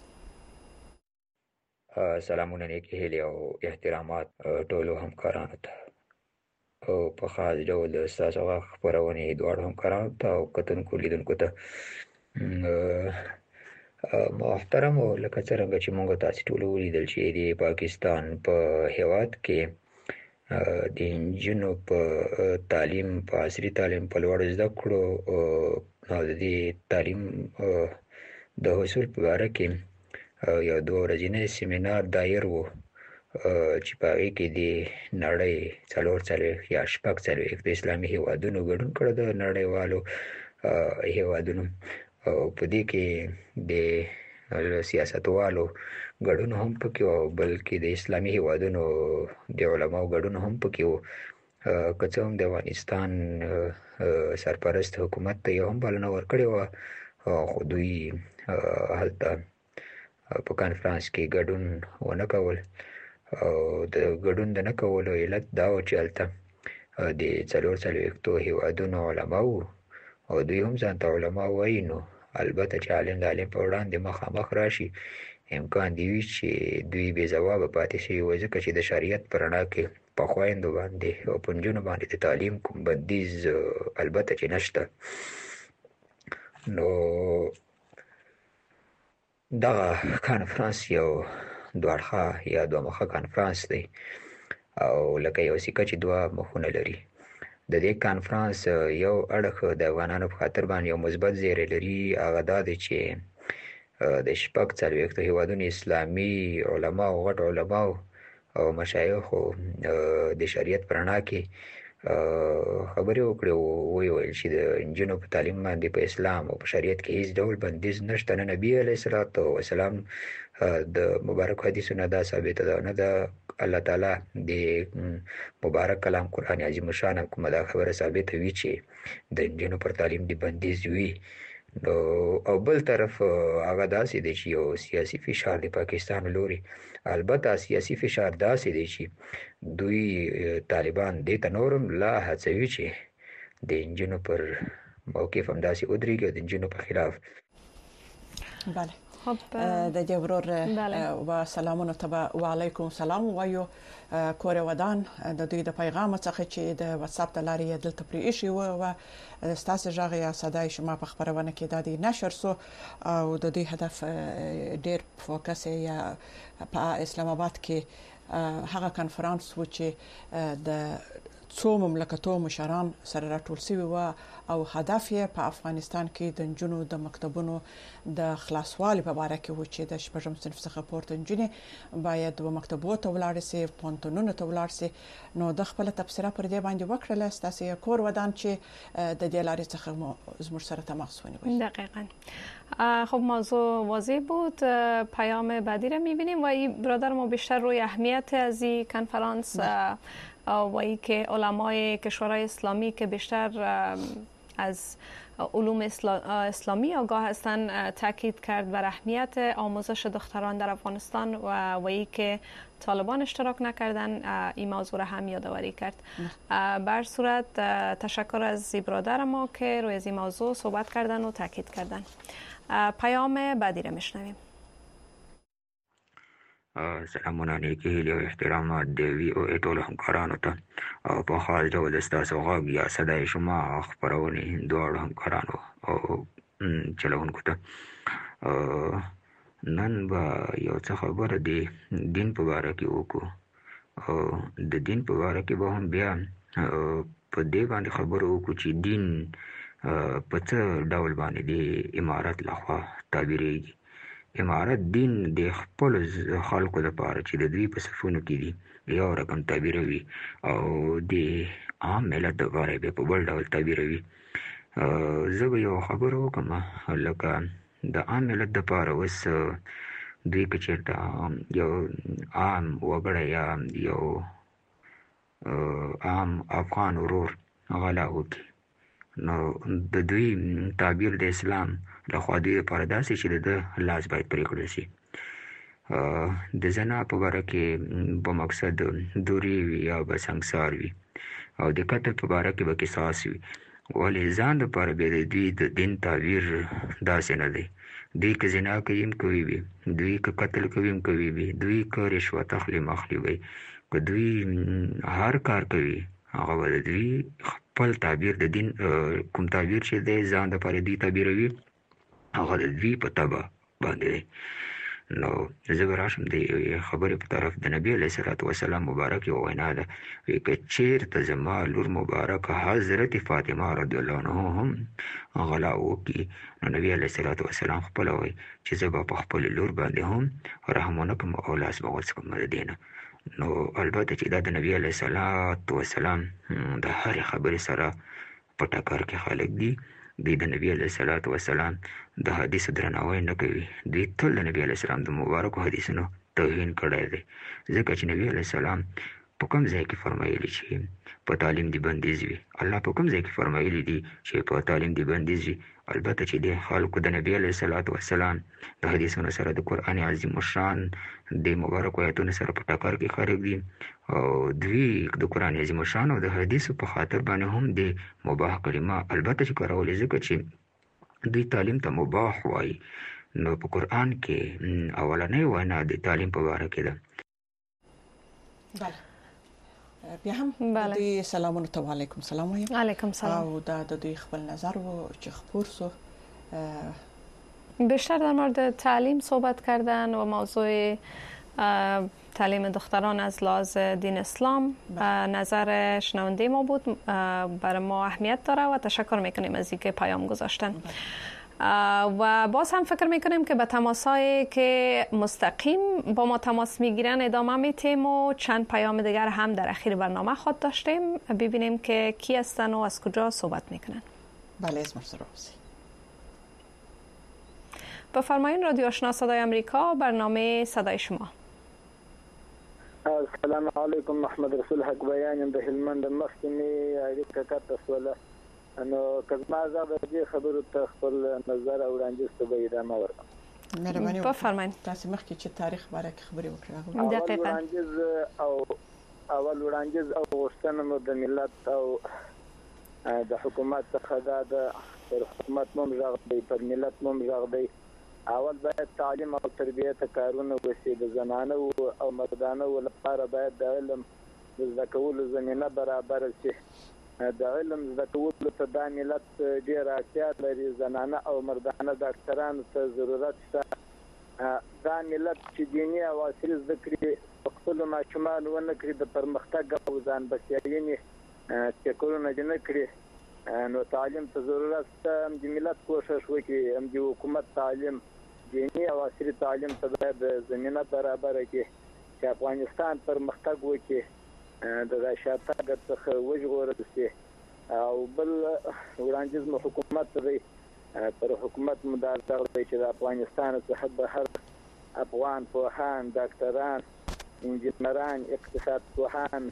سلامونه نیکی هیلې او احترامات ټولو همکارانو ته او په خاص ډول ستاسو هغه خپرونې دواړو همکارانو ته او کتونکو لیدونکو ته محترم. او لکه څرنګه چې موږ تاسو ټول ولیدل چې د پاکستان په هیواد کې د انجینو په تعلیم په عصري تعلیم په لوړ زده کړو او د دې تعلیم د حصول په اړه کې یو دوه ورځې سیمینار دایر وو چې په هغه کې د نړۍ څلور څلوېښت یا شپږ څلوېښت د اسلامي هیوادونو ګډون کړی د نړیوالو هیوادونو او په دې کې د سیاستوالو ګډون هم پکې و بلکې د اسلامي هیوادونو د علماو ګډون هم پکې و. که څه هم د افغانستان سرپرست حکومت ته یو هم بلنه ورکړې وه خو دوی هلته په کانفرانس کې ګډون ونه کول او د ګډون د نه کولو علت دا و چې هلته د څلور څلوېښتو هیوادونو علما وو او دوی هم ځان ته علما وایي. نو البته چې عالم د عالم په وړاندې مخامخ راشي امکان دی وي چې دوی بې ځوابه پاتې شوي وي ځکه چې د شریعت په رڼا کې په خویندو باندې او په نجونو باندې د تعلیم کوم بندیز البته چې نشته. نو دغه کانفرانس یو دوه اړخه یا دوه مخه کانفرانس دی او لکه یو سکه چې دوه مخونه لري. د دې کانفرانس یو اړخ د افغانانو په خاطر باندې یو مثبت زیری لري، هغه دا دی چې د شپږ څلوېښتو هیوادونو اسلامي علماو غټ علماو او مشایخو د شریعت په رڼا کې خبرې وکړې او ویل چې د نجونو په تعلیم باندې په اسلام او په شریعت کې هیڅ ډول بندیز نشته. نه نبي علیه الصلاۃ والسلام د مبارک حدیثونو دا ثابته ده، نه د الله تعالی د مبارک کلام قرآن عظیم شان کومه دا خبره ثابته وي چې د نجونو پر تعلیم دی بندیز وي. نو او بل طرف هغه داسې دی چې یو سیاسي فشار د پاکستان لوري، البته سیاسي فشار داسې دی چې دوی طالبان دې ته نورم لا هڅوي چې د نجونو پر موقف هم داسې ودرېږي او د نجونو په خلاف. بله د دې ورور و سلامونه ته وعلیکم سلام وایو. کور ودان د دوی د پیغام څخه چې د واتس اپ د لارې دلته پرې ایښی و او ستاسو ژغ یا صداي شما په خبرونه کې د دې نشر سو او د دوی هدف ډېر فوکس یا په اسلام آباد کې هغه کانفرنس و چې د څو مملکتونو مشران سره راټول شوي و او هدف یې په افغانستان کې د نجونو د مکتبونو د خلاصوالي په اړه کې و چې د شپږم صنف څخه پورته نجونې باید و مکتبونو ته ولاړ شي، پونتونونو ته ولاړ شي. نو د خپل تبصره پر دې باندې وکړله ستاسو کور ودان چې د دې لارې څخه زموږ سره تماس ونیوي. دقیقاً. خب موضوع واضح بود. پیام بعدی را می‌بینیم و برادر ما بیشتر روی اهمیت از این کنفرانس وایی که علمای کشورهای اسلامی که بیشتر از علوم اسلامی آگاه هستند تاکید کرد بر اهمیت آموزش دختران در افغانستان و وایی که طالبان اشتراک نکردن این موضوع را هم یادآوری کرد. بر صورت تشکر از برادر ما که روی این موضوع صحبت کردن و تاکید کردن. پیام بعدی را میشنویم. سلامونه نیکی هیلې او احترامات د وي او ټولو همکارانو ته او په خاص ډول ستاسو غږ یا صدای شما خپرونې دواړو همکارانو او چلوونکو ته. نن به یو څه خبره د دین په باره کې وکړو او د دین په باره کې به هم بیا په دې باندې خبره وکړو چې دین په څه ډول باندې د امارت لخوا تعبیرېږي. امارت دین د خپل خلکو لپاره چې د دوی په صفونو کې دي یو رقم تعبیروي او د عام ملت لپاره به په بل ډول تعبیروي. زه به یو خبره وکړم لکه د عام ملت لپاره اوس دوی که چېرته یو عام وګړی یا یو عام افغان ورور غلا وکړي نو د دوی تعبیر د اسلام لخوا دوی لپاره داسې چې د ده لاس باید پرې کړل شي. د زنا په باره کې به مقصد دورې وي یا به سنګسار وي او د قتل په باره کې به قصاص وي. ولې ځان لپاره بیا د دوی د دین تعبیر داسې نه دی. دوی که زنا کوي هم کوي وي، دوی که قتل کوي هم کوي وي، دوی که رشوت اخلي هم اخلي وي، که دوی هر کار کوي هغه به د دوی خپل تعبیر د دین کوم تعبیر چې دی ځان دپاره دوی تعبیروي هغه د دوی په طبع باندې دی. نو زه به راشم د خبرې په طرف د نبي علیه صلات وسلام مبارک یو وینا ده وایي که چېرته زما لور مبارکه حضرت فاطمه رضی الله عنها هم غلا وکړي نو نبي علیه صلات وسلام خپله وایي چې زه به په خپلې لور باندې هم رحم ونه کړم او لاس به وڅکم د دې نه. نو البته چې دا د نبي علیه صلات وسلام د هرې خبرې سره په ټکر کې خلک دي. دوی د نبی علیه صلات وسلام د حدیثو درناوی نه کوي. دوی تل د نبی علیه السلام د مبارکو حدیثونو توهین کړی دی ځکه چې نبی علیه السلام په کوم ځای کې فرمایلی چې په تعلیم دې بندیز وي. الله په کوم ځای کې فرمایلی دي چې په تعلیم دې بندیز وي. البته چې د خلکو د نبی علیه صلات وسلام د حدیثونو سره د قرآن عظیم الشان د مبارکو آیاتونو سره په ټکر کې خلک دي او دوی د قرآن عظیم الشان او د حدیثو په خاطر باندې هم د مباح کلمه البته چې کارولې ځکه چې دوی تعلیم ته مباح وایي. نو په قرآن کې اولنۍ وینا د تعلیم په باره کې ده. بله بیا هم دوی سلامونه ته وعلیکم سلام وایم. علیکم سلام. او دا د دوی خپل نظر و چې خپور سو بیشتر در مورد تعلیم صحبت کردن و موضوع تعلیم دختران از لحاظ دین اسلام نظر شنونده ما بود. برای ما اهمیت داره و تشکر میکنیم از اینکه پیام گذاشتن. و باز هم فکر میکنیم که به تماسایی که مستقیم با ما تماس میگیرن ادامه میتیم و چند پیام دیگر هم در اخیر برنامه خود داشتیم. ببینیم که کی هستن و از کجا صحبت میکنن. بله اسم سروسی. بفرمایید رادیو آشنا صدای آمریکا برنامه صدای شما. السلام علیکم. محمد رسول حق بیانم د هلمند مخکمه اړیکه کاته سواله نو کزما زغه دې خبرو ته خپل نظر او وړاندیز ته به ادامه ورکړم. مهرباني بفرمایید. تاسو مخکې چې تاریخ باره کې خبرې وکړه. دقیقاً. وړاندیز او اول وړاندیز او غوښتنه مو د ملت او د حکومت څخه دا د حکومت مم ژغ دی پر ملت مم ژغ دی. اول باید تعلیم او تربیت کارونه وشي د زنانه او مردانه لپاره باید د علم د زده کولو زمینه برابر شي. د علم زده کولو ته د ملت ډېر اړتیا لري. زنانه او مردانه ډاکټرانو ته ضرورت شته. دا ملت چې دیني او عصري زده کړې خپلو ماشومانو ونه کړي د پرمختګ او ځان بسیاینې فکرونه دې نه کړي نو تعلیم ته ضرورت شته. هم د ملت کوشش وکړي هم د حکومت تعلیم دیني او عصري تعلیم ته باید زمینه برابره کړي چې افغانستان پرمختګ وکړي د شاتګ څخه وژغورل شي. او بل وړاندیز مو حکومت دی پر حکومت مدار دی چې د افغانستان څخه به هر افغان پوهان ډاکټران انجینران اقتصاد پوهان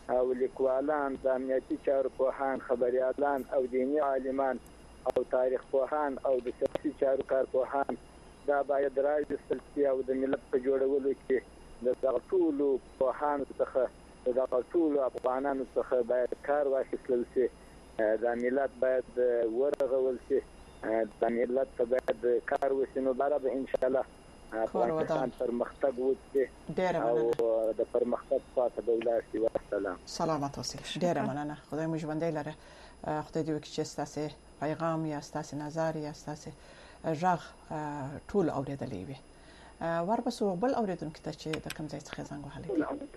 او لیکوالان د امنیتي چارو پوهان خبريالان او دیني عالمان او تاریخ پوهان او د سیاسي چارو کارپوهان دا باید راځي او د ملت په جوړولو کې د دغه ټولو پوهانو څخه د دغه ټولو افغانانو څخه باید کار واخیستل شي. د ملت باید ورغول شي، د ملت ته باید کار وشي، نو بره به ان شاء الله افغانستان پرمختګ وکړي او د پرمختګ خواته به ولاړ شي. والسلام. سلامت اوسئ. ډیره مننه. خدای مو ژوندی لره. خدای دې وکړي چې ستاسو پیغام یا ستاسو نظر یا ستاسو ژغ ټول اوریدلې وي. ورپسې بل اوریدونکو ته چې د کوم ځای څخه زنګ وهلی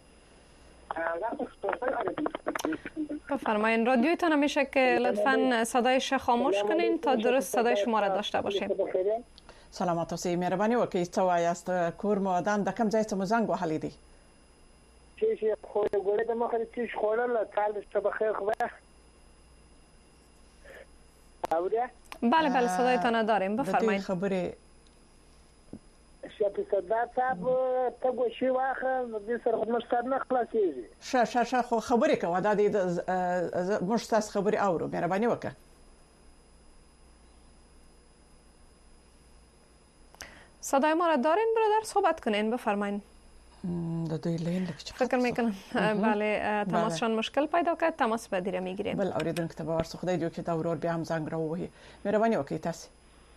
بفرمایید. رادیویتان همیشه که لطفاً صدایش خاموش کنین تا درست صدای شما را داشته باشیم. سلامت اوسئ. مهرباني وکړئ څه وایاست؟ کور مو ودان د کوم ځای څخه مو زنګ وهلی دی؟ چې خو ګوره د مخه چې خوړل کال څه بخیر خو بله بله صدایتان داریم. بفرمایید. خبره شپه صدا صاحب ته گوشي واخه د سر خدمت ستاد نه خلاصيږي. شه شه شه خو خبرې کوه دا د مش تاسو خبرې اورو. مهرباني وکړه. صدای ما را دارین برادر؟ صحبت کنین. بفرمایید. د دوی لین لکه فکر میکنم بله تماسشان مشکل پیدا کرد. تماس بعدی را میگیریم. بله اوریدونکو ته باور خدای دې وکړي دا ورور بیا هم زنګ راووهي. مهرباني وکړئ تاسو.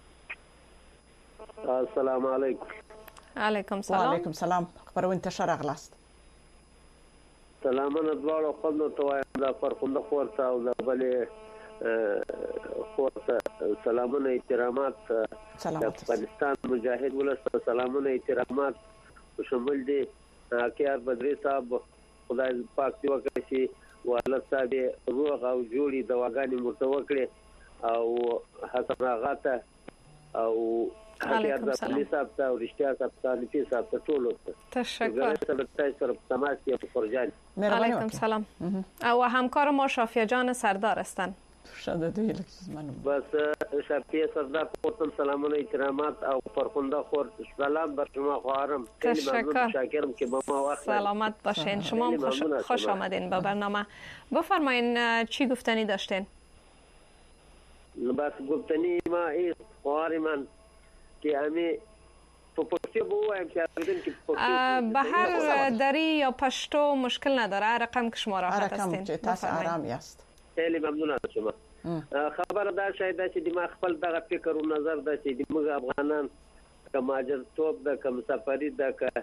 السلام علیکم. علیکم سلام. وعلیکم سلام. خبرونه ته شرغلاست. سلامونه دواړو خپل ته وایم دا فرخنده خورته او د بلې خورته سلامونه احترامات د افغانستان مجاهد ولست سلامونه احترامات شامل دي کیار بدری صاحب خدای پاک دی وکړي چې والد صاحب روغ او جوړي دواګانې مرتوکړي او حسن آغا ته او علیکم سلام. پولیس صاحب ته او رښتیا صاحب ته نفي صاحب ته ټول تشکر. تاسو تماس یې فرجان. علیکم سلام. او همکار ما شافیه جان سردار هستند. شاده دوی لکه بس شافیه سردار خودتون سلامونه احترامات او فرخنده خور سلام بر شما خواهرم. تشکر. شاکرم که با ما وقت سلامت باشین. شما هم خوش, خوش آمدین به برنامه. بفرمایین چی گفتنی داشتین؟ بس گفتنی ما ایست خواهر من که همه به هر دری یا پشتو مشکل نداره. هر رقم که شما راحت هستین. رقم تاسو آرام یاست. خیلی ممنون از شما. خبر دار شاید چې د خپل دغه فکر او نظر د چې د موږ افغانان که ماجرتوب د که مسافري د که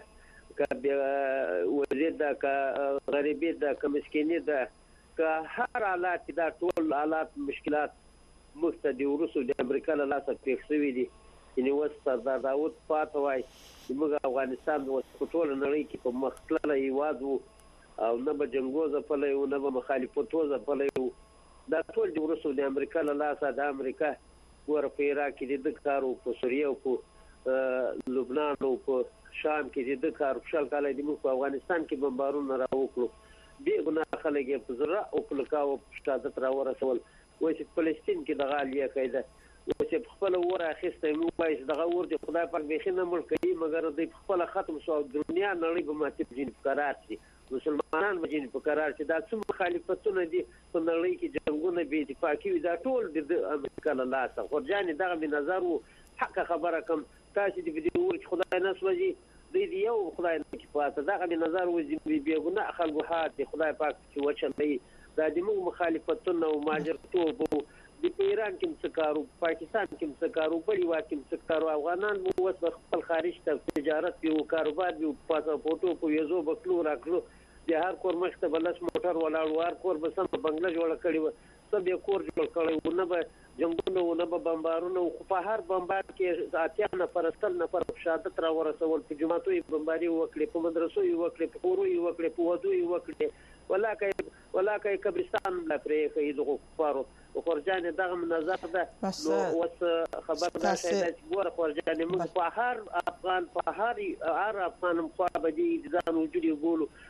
وزیر د که غریبي د که مسکیني د که هر حالات دا ټول حالات مشکلات موږ ته د وروسته د امریکا له لاسه پېښ شوي دي. یعنې اوس سردار داود پاته وای موږ افغانستان اوس په ټوله نړۍ کې په مخ تللی هېواد وو او نه به جنګو ځپلی وو نه به مخالفتو ځپلی وو. دا ټول د وروسته د امریکا له لاسه د امریکا ګوره په عراق کې د ده کار و په سوریه او په لبنان او په شام کې د ده کار شل کاله د موږ په افغانستان کې بمبارونه را وکړو. بې ګناه خلک یې په زړه او په لکاو په شهادت را ورسول. اوس چې فلسطین کې دغه حالیه قاعده اوس په خپله اور اخیستی موږ وایو چې دغه اور د خدای پاک بیخي نه مړ کوي مګر دوی په خپله ختم شو او دنیا نړۍ به ماتې په ځینې په قرار شي. مسلمانان به ځینې په قرار شي. دا څومره مخالفتونه دي په نړۍ کې جنګونه بې اتفاقي وي دا ټول د امریکا له لاسه. خورجانې دغه مې نظر و حقه خبره کوم تاسې د دې اور چې خدای نه سوځي دوی د یو خدای نه کفایته دغه مې نظر و بې ګناه خلکو حال د خدای پاک چې وچلوي دا د موږ مخالفتونه او ماجرتوب و د په ایران کې هم څه کار و پاکستان کې هم څه کار و بل هېواد کې هم څه کار و افغانان به اوس به خپل خارج ته تجارت وي و کاروبار وي پاسپورټو په ویزو به تلو راکړو د هر کور مخې ته به لس موټر ولاړ و هر کور به سمه بنګله جوړه کړې وه څه به یې کور جوړ کړی و نه به جنګونه و نه به بمبارونه و خو په هر بمبار کې اتیا نفره سل نفره په شهادت را ورسول. په جوماتو یې بمباري وکړې په مدرسو یې وکړې په کورو یې وکړې په ودو یې وکړې ولاکه ولاکه قبرستان لا پرې کوي دغه کفارو. خورجانې دغه نظر ده نو اوس خبر دا شی چې ګوره خورجانې موږ په هر افغان په هر هر افغان خوا به دې ځان وجود یې ګولو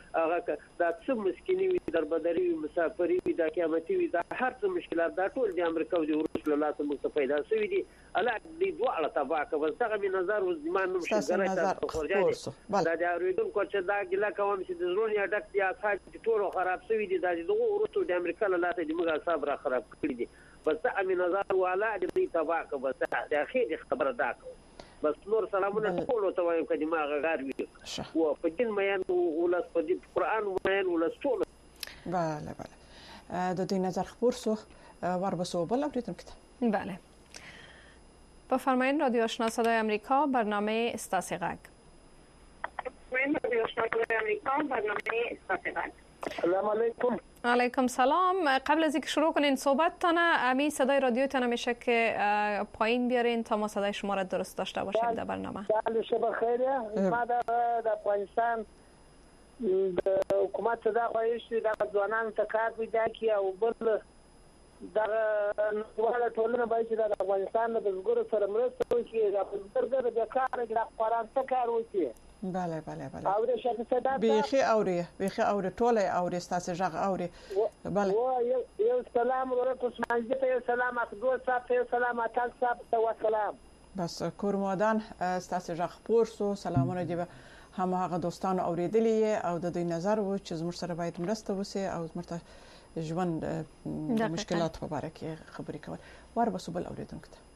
هغه د څه مسکینی وي دربدري وي مسافري وي د قیامتي وي د هر څه مشکلات دا ټول د امریکا او د روس له لاسه موږ ته پیدا شوي دي الله دې دواړه تباه کړه بس هغه مې نظر اوس زما نوم شګرای تاسو خورجاني دا د اوریدونکو چې دا ګیله کوم چې د زړونی اډک دي اساس ټول خراب شوي دي دا دغه وروسته د امریکا له لاسه د موږ اعصاب را خراب کړی دي بس هغه مې نظر والا دې تباه کړه بس دا اخیر خبره دا بس نور سلامونه ټول ته وایم کدي ما غار وي او په دین مېن او لاس په دې قرآن مېن او لاس ټول بله بله د دې نظر خبر سو وربسو بل اوریدونکو بله بفرمایید رادیو آشنا صدای آمریکا برنامه استاسی غگ رادیو آشنا صدای آمریکا برنامه استاسی غگ سلام علیکم علیکم سلام قبل از اینکه شروع کنین صحبتتان امی صدای رادیوتان میشه که پایین بیارین تا ما صدای شما را درست داشته باشیم در برنامه بله شب خیره ما در افغانستان د حکومت صدا خواهش د ځوانانو ته کار پیدا کړي او بل دا نړیواله ټولنه باید چې د افغانستان د بزګرو سره مرسته وکړي د بزګر د کار د خورانسته کار وکړي بله بله بله او د شخص صدا بیخي اوري بیخي اوري ټوله اوري ستاسو ژغ اوري بله او یو سلام ورته عثمان جی ته سلام اخدو صاحب ته سلام اکل صاحب ته سلام بس کورمودان ستاسو ژغ پورسو سلامونه دی هم هغه دوستانو اوریدلی او د دې نظر و چې زموږ سره باید مرسته وسی او زموږ ژوند د مشکلات په اړه کې خبرې کول ور به سبل اوریدونکو ته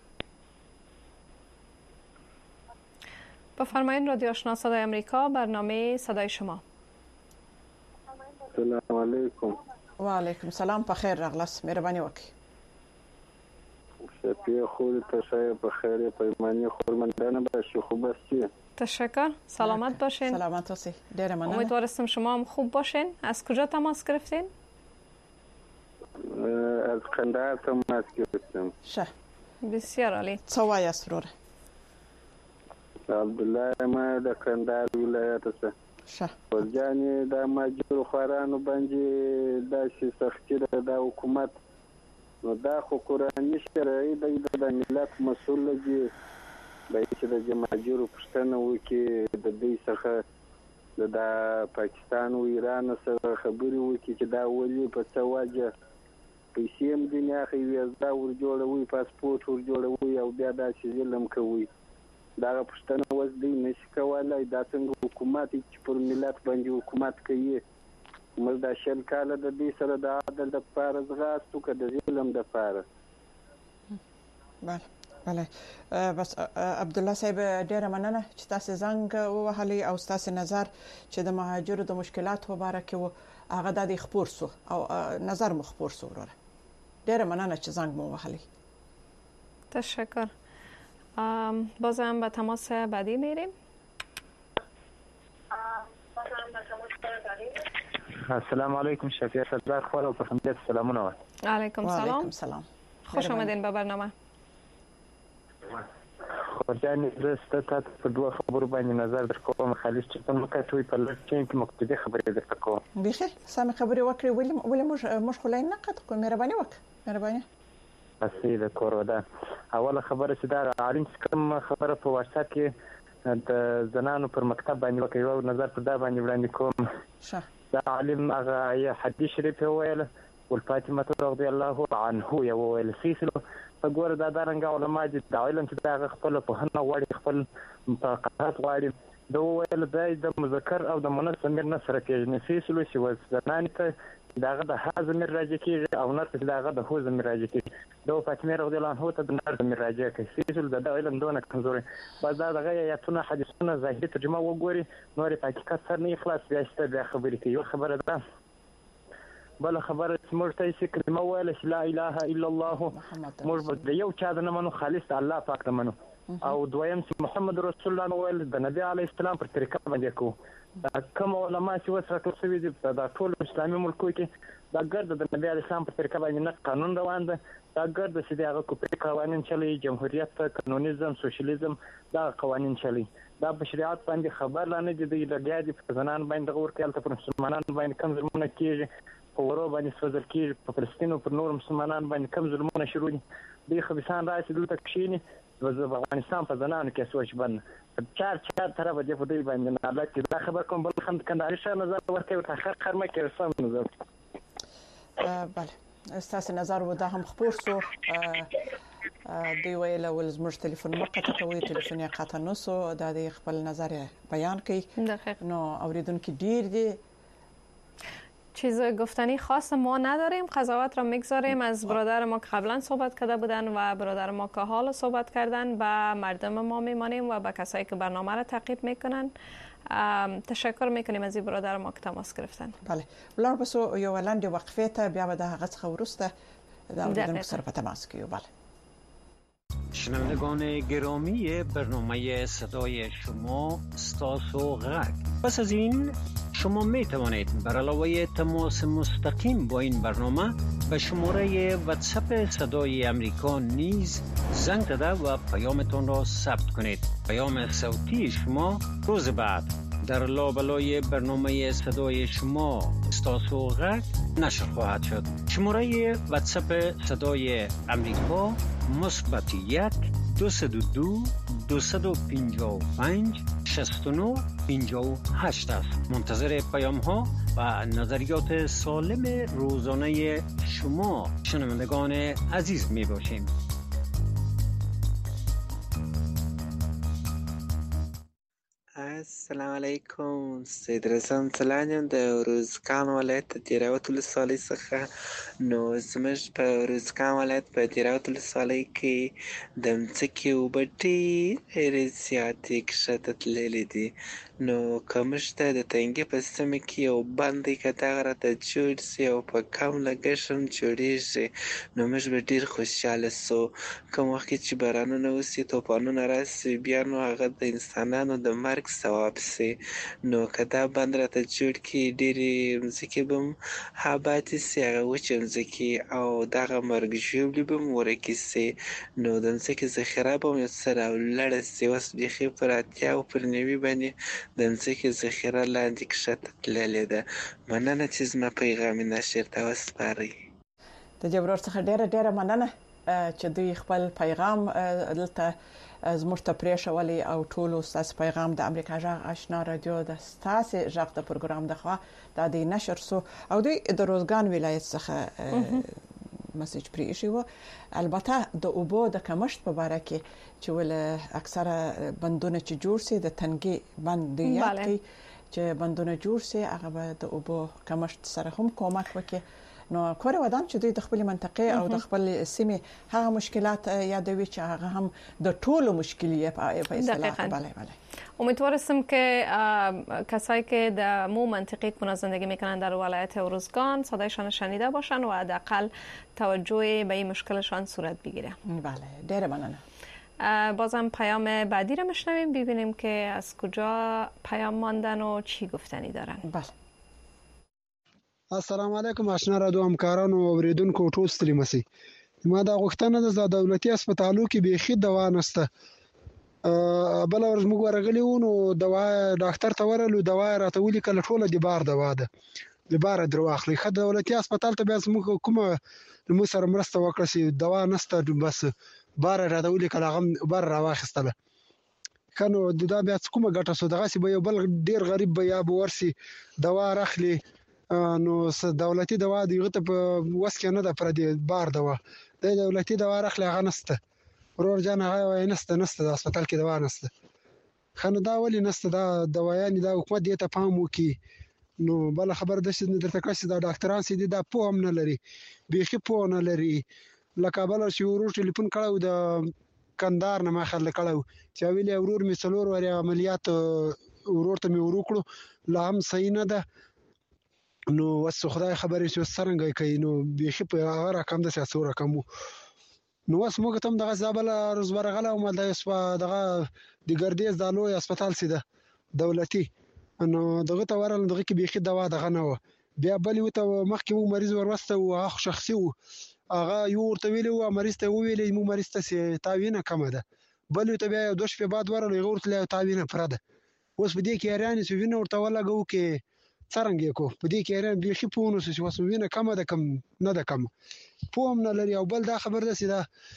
بفرمایید رادیو آشنا صدای آمریکا برنامه صدای شما سلام علیکم و علیکم سلام په خیر راغلاس مهرباني وکړئ شپې خو ته شای په خیر پیمانی خورمندانه باشه خوب هستی تشکر سلامت باشین سلامت باشید ډیر مننه امیدوارم شما هم خوب باشین از کجا تماس گرفتین از قندهار تماس گرفتم شه بسیار عالی څه وایي سرور عبدالله ما د قندهار ولایت څخه شه ورجاني د ماجور خورانو باندې د شي سختي د حکومت نو دا خو قرآني شرعي د ملت مسؤل دی باید چې د ماجور پښتنه وکي د دې څخه د پاکستان او ایران سره خبري وکي چې دا ولي په څه وجه پیسې هم د نه خي ویزا ور جوړوي پاسپورت ور جوړوي او بیا دا چې ظلم کوي دا پښتنه وځ دی نشي کولای دا څنګه حکومت چې پر ملت باندې حکومت کوي موږ د شل کال د دې سره د عدل د لپاره زغاستو که د ظلم د لپاره بله بله بس عبد الله صاحب ډیره مننه چې تاسو زنګ وهلي او تاسو نظر چې د مهاجرو د مشکلات په اړه کې و هغه د خبر سو او نظر مخبر سو وروره ډیره مننه چې زنګ مو وهلي تشکر بازم به تماس بعدی میریم السلام علیکم شفیع صدر خور و پرخمدیت سلامونه علیکم سلام علیکم سلام خوش آمدین به برنامه خورجان زه ته په دوه خبرو باندې نظر درکوم خالص چې په مکتوب په لټین کې مقتدی خبرې درته کوم بخیر سم خبرې وکړې ولې ولې موږ موږ خلای نه قد کوم مهرباني وکړه مهرباني اسې د کورودا اوله خبره چې دا عالم کوم خبره په واتساپ کې د زنانو پر مکتب باندې وکړ یو نظر په دا باندې وړاندې کوم شه دا عالم هغه حدیث شریف ویل والفاطمه رضی الله عنه یو ویل سیسلو فګور دا درنګ علماء دي دا علم چې دا خپل په هنه وړي خپل مطابقت غواړي دا ویل د مذکر او د مؤنث ضمیر نه سره کېږي سیسلو چې وزنان ته داغه د ها ضمیر راځي کېږي او نر ته داغه د هو ضمیر راځي کېږي دا فاطمه رضی الله عنها ته د نر ضمیر راځي کېږي سیسلو د علم دونه کمزوري بعض دغه آیاتونه حدیثونه ظاهري ترجمه وګوري نور په حقیقت سره نه اخلاص بیا ست خبرې کوي یو خبره ده بل خبره مرته چې کلمه ویل لا اله الا الله محمد د یو چا د منو خالص الله پاک د منو او دویم چې محمد رسول الله ویل د نبی علی السلام پر طریقه باندې کو دا کوم علماء چې وسره ټول دي د ټول اسلامي ملکو کې دا ګرد د نبی علی السلام پر طریقه باندې نه قانون روان ده دا ګرد چې دغه کوپری قوانين چلی جمهوریت قانونیزم سوشلیزم دا قوانين چلی دا په شریعت باندې خبر لانه دي د لګیا دي په ځنان باندې غور کېل ته پر مسلمانانو باندې کم ظلمونه کیږي په ورو باندې سوزل کیږي په فلسطین او پر نور مسلمانانو باندې کم ظلمونه شروع دي د خبيسان راځي دلته کښینی په افغانستان په زنانو کې سوچ بند چار چار طرف دی په دې باندې نه الله چې دا خبر کوم بل خند کنداري شه نظر ورکوي ته خر خر مکه سم نظر بله استاس نظر و دا هم خبر سو دی ویل ول زموږ ټلیفون مقطع کوي ټلیفون یې قطع نه سو دا د خپل نظر بیان کوي نو اوریدونکو ډیر دي چیز گفتنی خاص ما نداریم، قضاوت را میگذاریم از برادر ما که قبلا صحبت کرده بودن و برادر ما که حال صحبت کردن به مردم ما میمانیم و به کسایی که برنامه را تعقیب میکنن. تشکر میکنیم از این برادر ما که تماس گرفتن. بله ولر بسو یو لاندې وقفه ته بیا به د هغه څخه ورسته د اوریدونکو سره په تماس کیو. بله شنوندگان گرامی برنامه صدای شما ستاسو غرق. پس از این شما می توانید بر علاوه تماس مستقیم با این برنامه به شماره واتساپ صدای امریکا نیز زنگ زده و پیامتان را ثبت کنید. پیام صوتی شما روز بعد در لابلای برنامه صدای شما ستاسو غرق نشر خواهد شد. شماره واتساپ صدای امریکا مثبت یک دویست و دو دویست و پنجاه و پنج شصت و نه پنجاه و هشت است. منتظر پیام ها و نظریات سالم روزانه شما شنوندگان عزیز می باشیم. السلام علیکم. سید رسام سلانیم د روزګان ولایت د دیراوت ولسوالۍ څخه. نو زموږ په روزګان ولایت په دیراوت ولسوالۍ کې د مځکې اوبه ډېرې زیاتې کښته تللې دي. نو که موږ ته د تنګي په سیمه کې یو بند دی که دغه راته جوړ سي او په کم لګښت هم جوړېږي نو موږ به ډېر خوشحاله سو. کوم وخت کې چې بارانونه وسي طوفانونه راسي بیا نو هغه د انسانانو د مرګ ثواب سي. نو که دا بند راته جوړ کړي ډېرې مځکې به هم آبادې سي، هغه وچې مځکې او دغه مرګ ژوبلې به هم ورکې سي. نو د مځکې ذخیره به هم یو څه راولړه سي. اوس بیخي پر اتیا او پر نوي باندې د مځکې ذخیره لاندې کښته تللې ده. مننه چې زما پیغام نشر ته وسپارئ. د جبرور څخه ډېره ډېره مننه چې دوی خپل پیغام دلته زموږ ته پرېښولی او ټولو ستاسو پیغام د امریکا غږ آشنا رادیو د ستاسو غږ د پروګرام د خوا دا د نشر سو او دوی د روزګان ولایت څخه مسیج پرېښی و. البته د اوبو د کمښت په باره کې چې ول اکثره بندونه چې جوړ سي د تنګي بند یاد کی چې بندونه جوړ سي هغه به د اوبو کمښت سره هم کومک وکړي. نو کور ودان چې دوی د خپل منطقې او د خپل سیمې هغه مشکلات یادوي چې هغه هم د ټولو مشکلی په اصطلاح بله بله. امیدوارم که کسایی که در مو منطقه که زندگی میکنن در ولایت روزگان صدایشان شنیده باشن و حداقل توجه به این مشکلشان صورت بگیره. بله ډېر مننه. بازم پیام بعدی رو میشنویم ببینیم که از کجا پیام ماندن و چی گفتنی دارن. بله. السلام علیکم آشنا رادیو همکارانو او اوریدونکو ټول ستړي مسي. ما دا غوښتنه ده د دولتي هسپتالو کې بيخي دوا نشته. بل ورځ موږ ورغلی وو نو دوا ډاکټر ته ورلو دوا راته ولي کله ټوله دی بار دوا ده د بار درو اخلي. خد دولتي هسپتال ته بیا موږ کومه نو سره مرسته وکړه چې دوا نشته بس بار راته ولي کله غم بار را واخستله. کنو دا بیا کومه ګټه سو دغه سی به یو بل ډیر غریب به یا ورسي دوا راخلي نو دولتي دوا دیغه ته وس کې نه ده پر دې بار دوا د دولتي دوا راخلي هغه نشته. ورور جان هغه نشته نشته د هسپتال کې دوا نشته. خنه دا ولی نشته دا دوايان دا حکومت دې ته پام وکي. نو بل خبر د څه درته کښ دا ډاکټران سي دا په هم نه لري بيخي په نه لري. لکه بل شي ورور ټلیفون کړو د کندار نه ما خل کړو چې ویلي ورور می څلور ور عملیات ورور ته می ورکړو لا هم صحیح نه ده. نو وس خدای خبرې چې سرنګ کوي نو بيخي په هغه رقم د سیاسو رقم نو وس موږ ته دغه ځابل روزبرغله او مل دغه د ګردیز د لوی هسپتال سي ده دولتي نو دغه ته ورل دغه کې بيخي دوا دغه نه و. بیا بل یو ته مخکې مو مریض ورسته او هغه شخصي و هغه یو ورته ویلو مریض ته ویلې مو مریض ته تاوینه کم ده. بل یو ته بیا دوه شپې بعد ورل یو ورته تاوینه پرده. اوس په دې کې اړانې چې وینه ورته ولګو کې څنګه کو په دې کې اړان بيخي پونه چې وسو وینه کم ده کم نه ده کم پوم نه لري. او بل دا خبر ده چې دا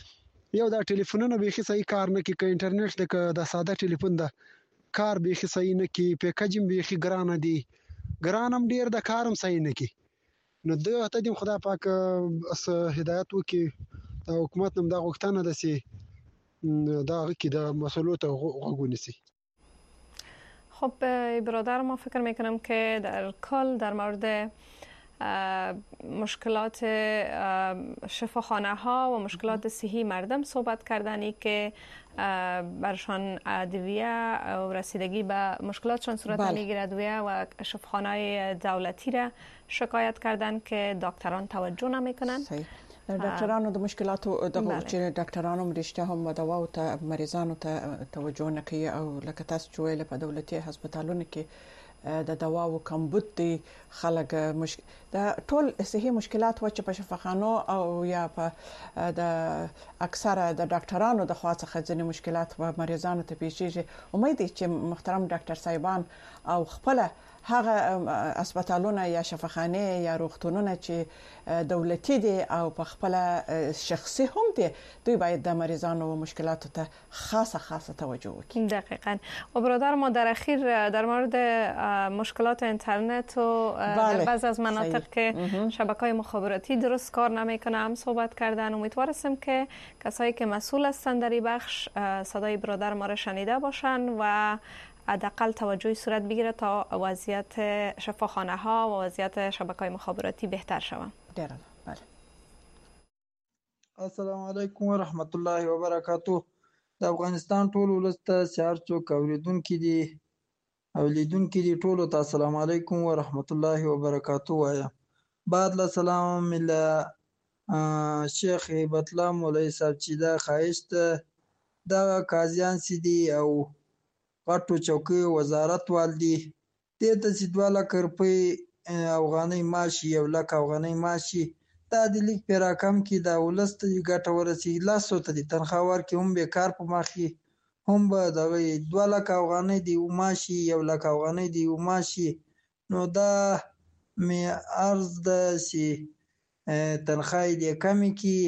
یو دا ټلیفونونه به خي صحیح کار نه کوي ک انټرنیټ د د ساده ټلیفون د کار به خي صحیح نه کوي پیکیجینګ به خي ګران دي ګران هم ډیر د کارم صحیح نه کوي نو دوی ته دې خدا پاک اس هدایت وکي حکومت هم دا غوښتنه ده چې دا کی د مسئولات غوږونه سي. خب برادر ما فکر میکنم که در کل در مورد مشکلات شفاخانه ها و مشکلات صحی مردم صحبت کردنی که برشان ادویه و رسیدگی به مشکلاتشان صورت میگیرد و شفاخانه دولتی را شکایت کردن که دکتران توجه نمیکنن. ډاکټرانو د مشکلاتو د چې ډاکټرانو مرشته هم دوا او ته مریضانو ته توجه نه کوي او لکه تاسو چې ویل په دولتي هسپتالونو کې د دوا او کمبود دي خلک مش د ټول صحي مشکلات و چې په شفاخانو او یا په د اکثره د ډاکټرانو د خوا څخه ځینې مشکلات و مریضانو ته پیښیږي. امید دي چې محترم ډاکټر صاحبان او خپل هغه هسپتالونه یا شفاخانه یا روغتونونه چې دولتي دي او په خپل شخصي هم دي دوی باید د مریضانو و مشکلاتو ته خاصه خاصه توجه وکړي. دقیقاً. و برادر ما در اخیر در مورد مشکلات اینترنت و در بعض از مناطق که شبکه‌های مخابراتی درست کار نمیکنه هم صحبت کردن. امیدوار هستم که کسایی که مسئول هستند در این بخش صدای برادر ما را شنیده باشند و حداقل توجهی صورت بگیره تا وضعیت شفاخانه ها و وضعیت شبکه‌های مخابراتی بهتر شود. بله. السلام علیکم و رحمت الله و برکاته. د افغانستان ټول ولسته سهار څوک اوریدونکو دي او لیدونکو دي ټول ته السلام علیکم و رحمت الله و برکاته وایم. بعد له سلام مل شیخ هیبت الله مولوی صاحب چې دا خایست دا قاضیان سدي او غټو چوکۍ وزارت والدي دې ته چې دوه لک روپۍ افغانۍ معاش یو لک افغانۍ معاش دا د لیک په راکم کې دا ولس ته ګټه ورسېږي لاسو ته د تنخوا ورکړي هم بیکار په مخې هم به دغه دوه لک افغانۍ د معاش یو لک افغانۍ د معاش نو دا مې عرض ده چې تنخوا یې دې کمې کړي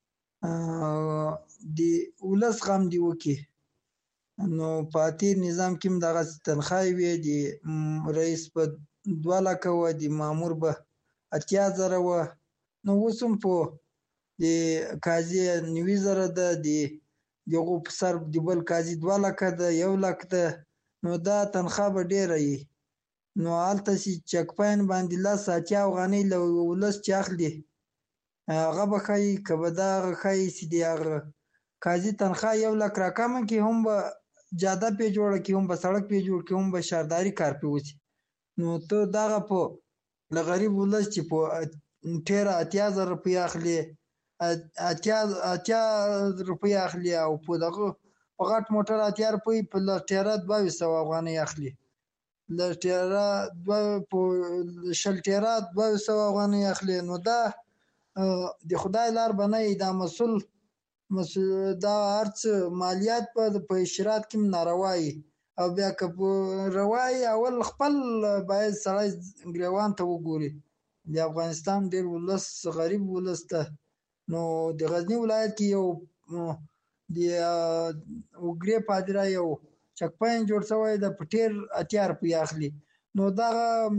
د ولس غم دې وکړي. نو په تیر نظام کې هم دغسې تنخواې وې د رئیس په دوه لکه وه د مامور به اتیا زره وه نو اوس هم په د قاضي نوي زره ده د دغو په سر د بل قاضي دوه لکه ده یو لک ده نو دا تنخوا به ډېره وي. نو هلته چې چک پاین باندې لس اتیا افغانۍ له ولس چې اخلي هغه به ښایي که به دا هغه ښایي چې د هغه قاضي تنخوا یو لک راکمه کړي هم به جاده پې جوړه کړي هم به سړک پې جوړ کړي هم به شارداري کار پې وشي. نو ته دغه په له غریب ولس چې په ټیره اتیا زره روپۍ اخلي اتیا اتیا روپۍ اخلي او په دغه په غټ موټر اتیا روپۍ په له ټیره دوه ویشت سوه افغانۍ اخلي له ټیره دوه په شل ټیره دوه ویشت سوه افغانۍ اخلي. نو دا د خدای لار به نه وي دا مسؤل دا هر څه مالیات به په اشرات کې ناروا وي او بیا که په روا وي اول خپل باید سړی ګریوان ته وګوري. د افغانستان ډېر ولس غریب ولس ده. نو د غزني ولایت کې یو د وګړي پادرا یو چک پاین جوړ شوی ده په ټیر اتیا روپۍ اخلي. نو دغه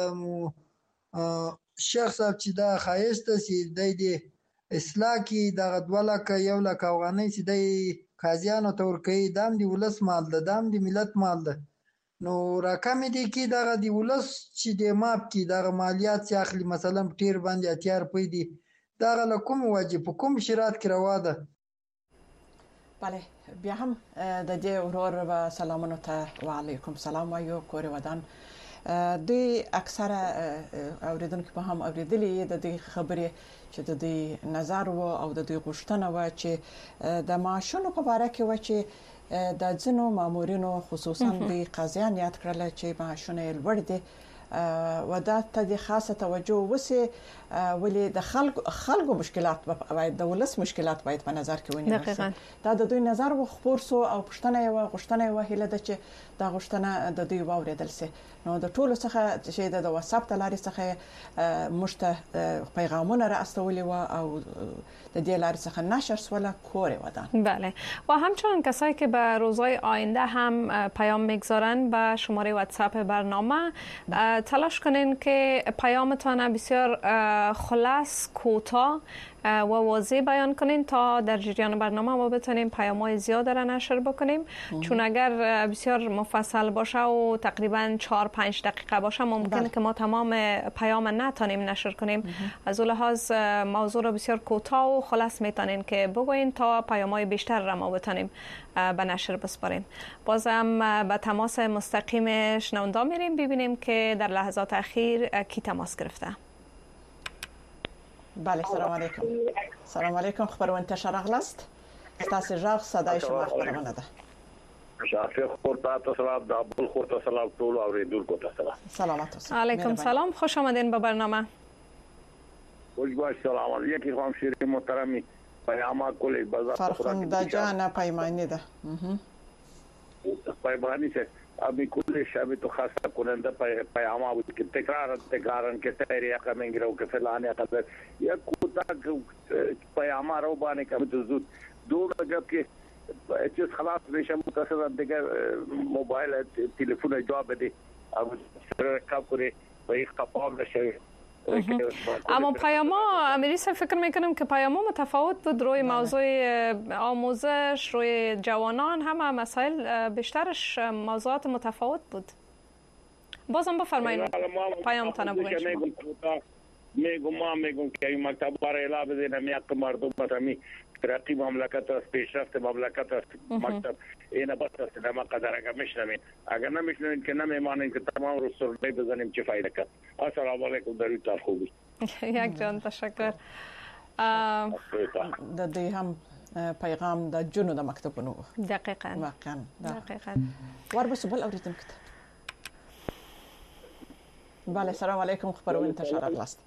شیخ صاحب چې دا ښایست ده چې دی د اصلاح کې دغه دوه لکه یو لک افغانۍ چې دی قاضیانو ته ورکوي دا هم د ولس مال ده دا هم د ملت مال ده. نو راکمې دي کې دغه د ولس چې د ماپ کې دغه مالیات چې اخلي مثلا په ټیر باندې اتیا روپۍ دي دغه له کوم وجې په کوم شرایط کې روا ده. بله بیا هم د دې ورور و سلامونو ته وعلیکم سلام وایو کور ودان. دوی اکثره اوریدونکو په هم اوریدلې د دې خبرې چې د دې نظر و او د دې غوښتنه و چې د معاشونو په اړه کې و چې د ځینو مامورینو خصوصا د قاضیان یاد کړل چې معاشونه لوړ دي ودا ته د خاصه توجه وسی ولې د خلکو خلکو مشکلات باید د ولس مشکلات باید په نظر کې ونیول شي دا د دوی نظر وخبر سو او پښتنه یو غشتنه یو هله د چې دا غشتنه د دوی واوریدل سي نو د ټولو څخه چې د واتساپ تلاري څخه مشته پیغامونه را استولي و او د دې لارې څخه نشر سوله کوره ودان. بله و همچنان کسایی که به روزهای آینده هم پیام میگذارن به شماره واتساپ برنامه تلاش کنین که پیامتان بسیار خلاص کوتاه و واضح بیان کنین تا در جریان برنامه ما بتونیم پیام‌های زیاد را نشر بکنیم ام. چون اگر بسیار مفصل باشه و تقریبا چهار پنج دقیقه باشه ممکنه بله. که ما تمام پیام نتونیم نشر کنیم ام. از اون لحاظ موضوع را بسیار کوتاه و خلاص میتونین که بگوین تا پیام‌های بیشتر را ما بتونیم به نشر بسپاریم. بازم به تماس مستقیم شنوندا میریم ببینیم که در لحظات اخیر کی تماس گرفته. بله سلام علیکم. سلام علیکم خبرونه شرغلست. تاسو ژغ صداي شما خبرونه ده. شافي خورتا تسلام د ابل خورتا سلام ټول اوریدونکو ته سلام. سلامات اوسئ. علیکم سلام خوش آمدین به برنامه. وجبا سلام علیکم خام شیری محترمی پیام کلی بازار فرخنده جان پیمانی ده. پیمانی سے ابھی کل شب تو خاصا کننده پیام بود که تکرار تکرارن که تیری که منگیرو که فلانی قدر یا کوتا پیام رو بانی که تو زود دو جب که چیز خلاص میشه متصل دیگه موبایل تلفن جواب بده اب رکاب کنه و یک خطاب نشه. اما پیاما امیریس فکر میکنم که پیاما متفاوت بود روی موضوع آموزش روی جوانان همه مسائل بیشترش موضوعات متفاوت بود. بازم بفرمایید پیامتان بگوین. میگم ما میگم که این مکتب برای علاوه دیدم یک مردم بتمی ترقی مملکت است پیشرفت مملکت است مکتب اینا بس است ما قدر اگر میشنوین اگر نمیشنوین که نمیمانین که تمام رو سر بزنیم چه فایده کرد. السلام علیکم درود تا خوبی. یک جان تشکر. د دې هم پیغام د جنو د مکتبونو دقیقاً واقعا دقیقاً وربس بل اوریدونکو بله سلام علیکم خبرونه تشرغلست.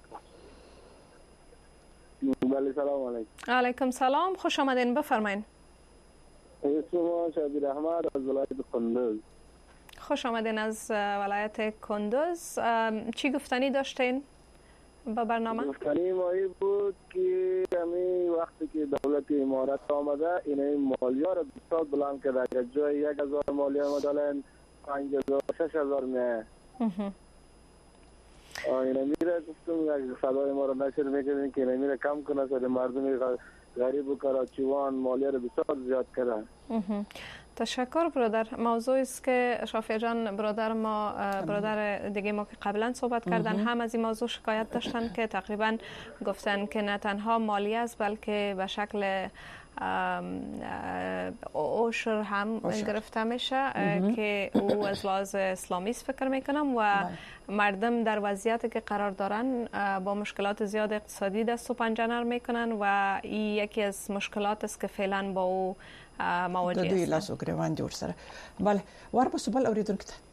بله سلام علیکم. علیکم سلام خوش آمدین بفرمایید. اسم شبیر احمد از ولایت کندوز. خوش آمدین از ولایت کندوز. چی گفتنی داشتین با برنامه؟ گفتنی مایی بود که همین وقتی که دولت امارات آمده این مالیه را بسیار بلند کرده اگر جای یک هزار مالیه آمدن پنج هزار شش هزار میه اینا میره گفتم صدای ما رو نشر میکنین که اینا میره کم کنه تا مردم غریب و کراچیوان مالیه رو بسیار زیاد کردن. تشکر برادر. موضوعی است که شافی جان برادر ما برادر دیگه ما که قبلا صحبت کردن هم از این موضوع شکایت داشتن که تقریبا گفتن که نه تنها مالیه است بلکه به شکل عشر هم گرفته میشه که او از لحاظ اسلامی فکر میکنم و مردم در وضعیتی که قرار دارن با مشکلات زیاد اقتصادی دست و پنجه نرم میکنن و این یکی از مشکلات است که فعلا با او مواجه هستند. دوی لاسو گریوان جوړ سره. بله ورپسې بل اوریدونکو ته.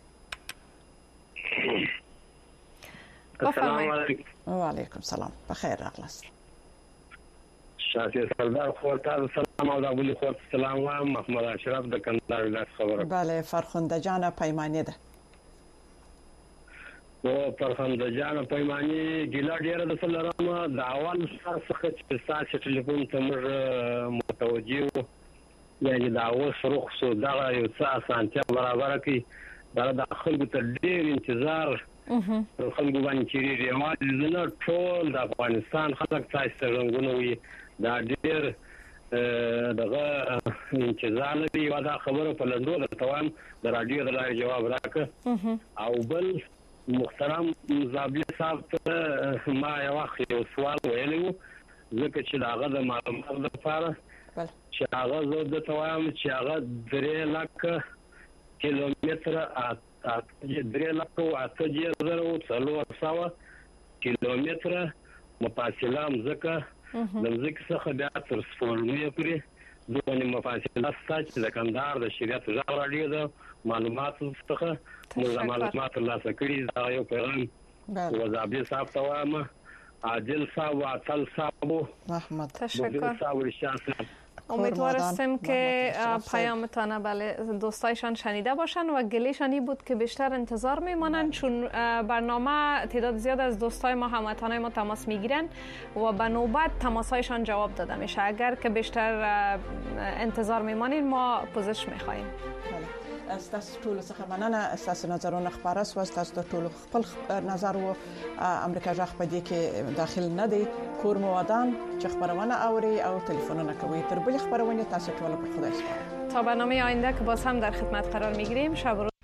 السلام علیکم. و علیکم سلام. بخیر راغلاست. شافی سردار خورتا سلام او ابو خورتا سلام و محمد اشرف د کندهار ولایت خبره. بله فرخنده جان پیمانی ده. او فرخنده جان پیمانی ګیلا ډیره د سلامه د اول څخه چې تاسو ټلیفون ته موږ متوجه وو یعنی دا اوس رخصو دا یو څه اسانتیا برابر کړي دا د خلکو ته ډیر انتظار خلکو باندې چیرې ریوال نه ټول د افغانستان خلک تاسو څنګه وي دا ډیر دغه انتظار لري او دا خبره په لندو د توام د رادیو د لارې جواب راکړ او بل محترم زابلی صاحب ته ما یو وخت یو سوال ویلو ځکه چې داغه د معلوماتو لپاره چې هغه زه د توام چې هغه درې لک کیلومتره اته درې لک او اته زره څلور سوه کیلومتره مفاصله مځکه د مځکې څخه بیا تر سپوږمۍ پورې دونه مفاصله ستاسو د کندهار د شریعت غږ راډیو د معلوماتو څخه موږ معلومات ترلاسه کړي دا یو پیغام وزابي صاحب ته وایم عادل صاحب عطل صاحب محمد تشکر. امیدوار هستم که پیامتان بله دوستایشان شنیده باشند و گلیشان این بود که بیشتر انتظار میمانند چون برنامه تعداد زیاد از دوستای ما هموطنای ما تماس میگیرن و به نوبت تماسایشان جواب داده میشه. اگر که بیشتر انتظار میمانین ما پوزش میخوایم. استاسو ټول څخه مننه استاسو نظرونه خبره سو استاسو ټول خپل نظر و امریکا ځخ په دې کې داخل نه دی کور موادان چې خبرونه اوري او تلیفونونه کوي تر بل خبرونه تاسو ټول په خدای سپارم. تا برنامه آینده که باز هم در خدمت قرار میگیریم. شب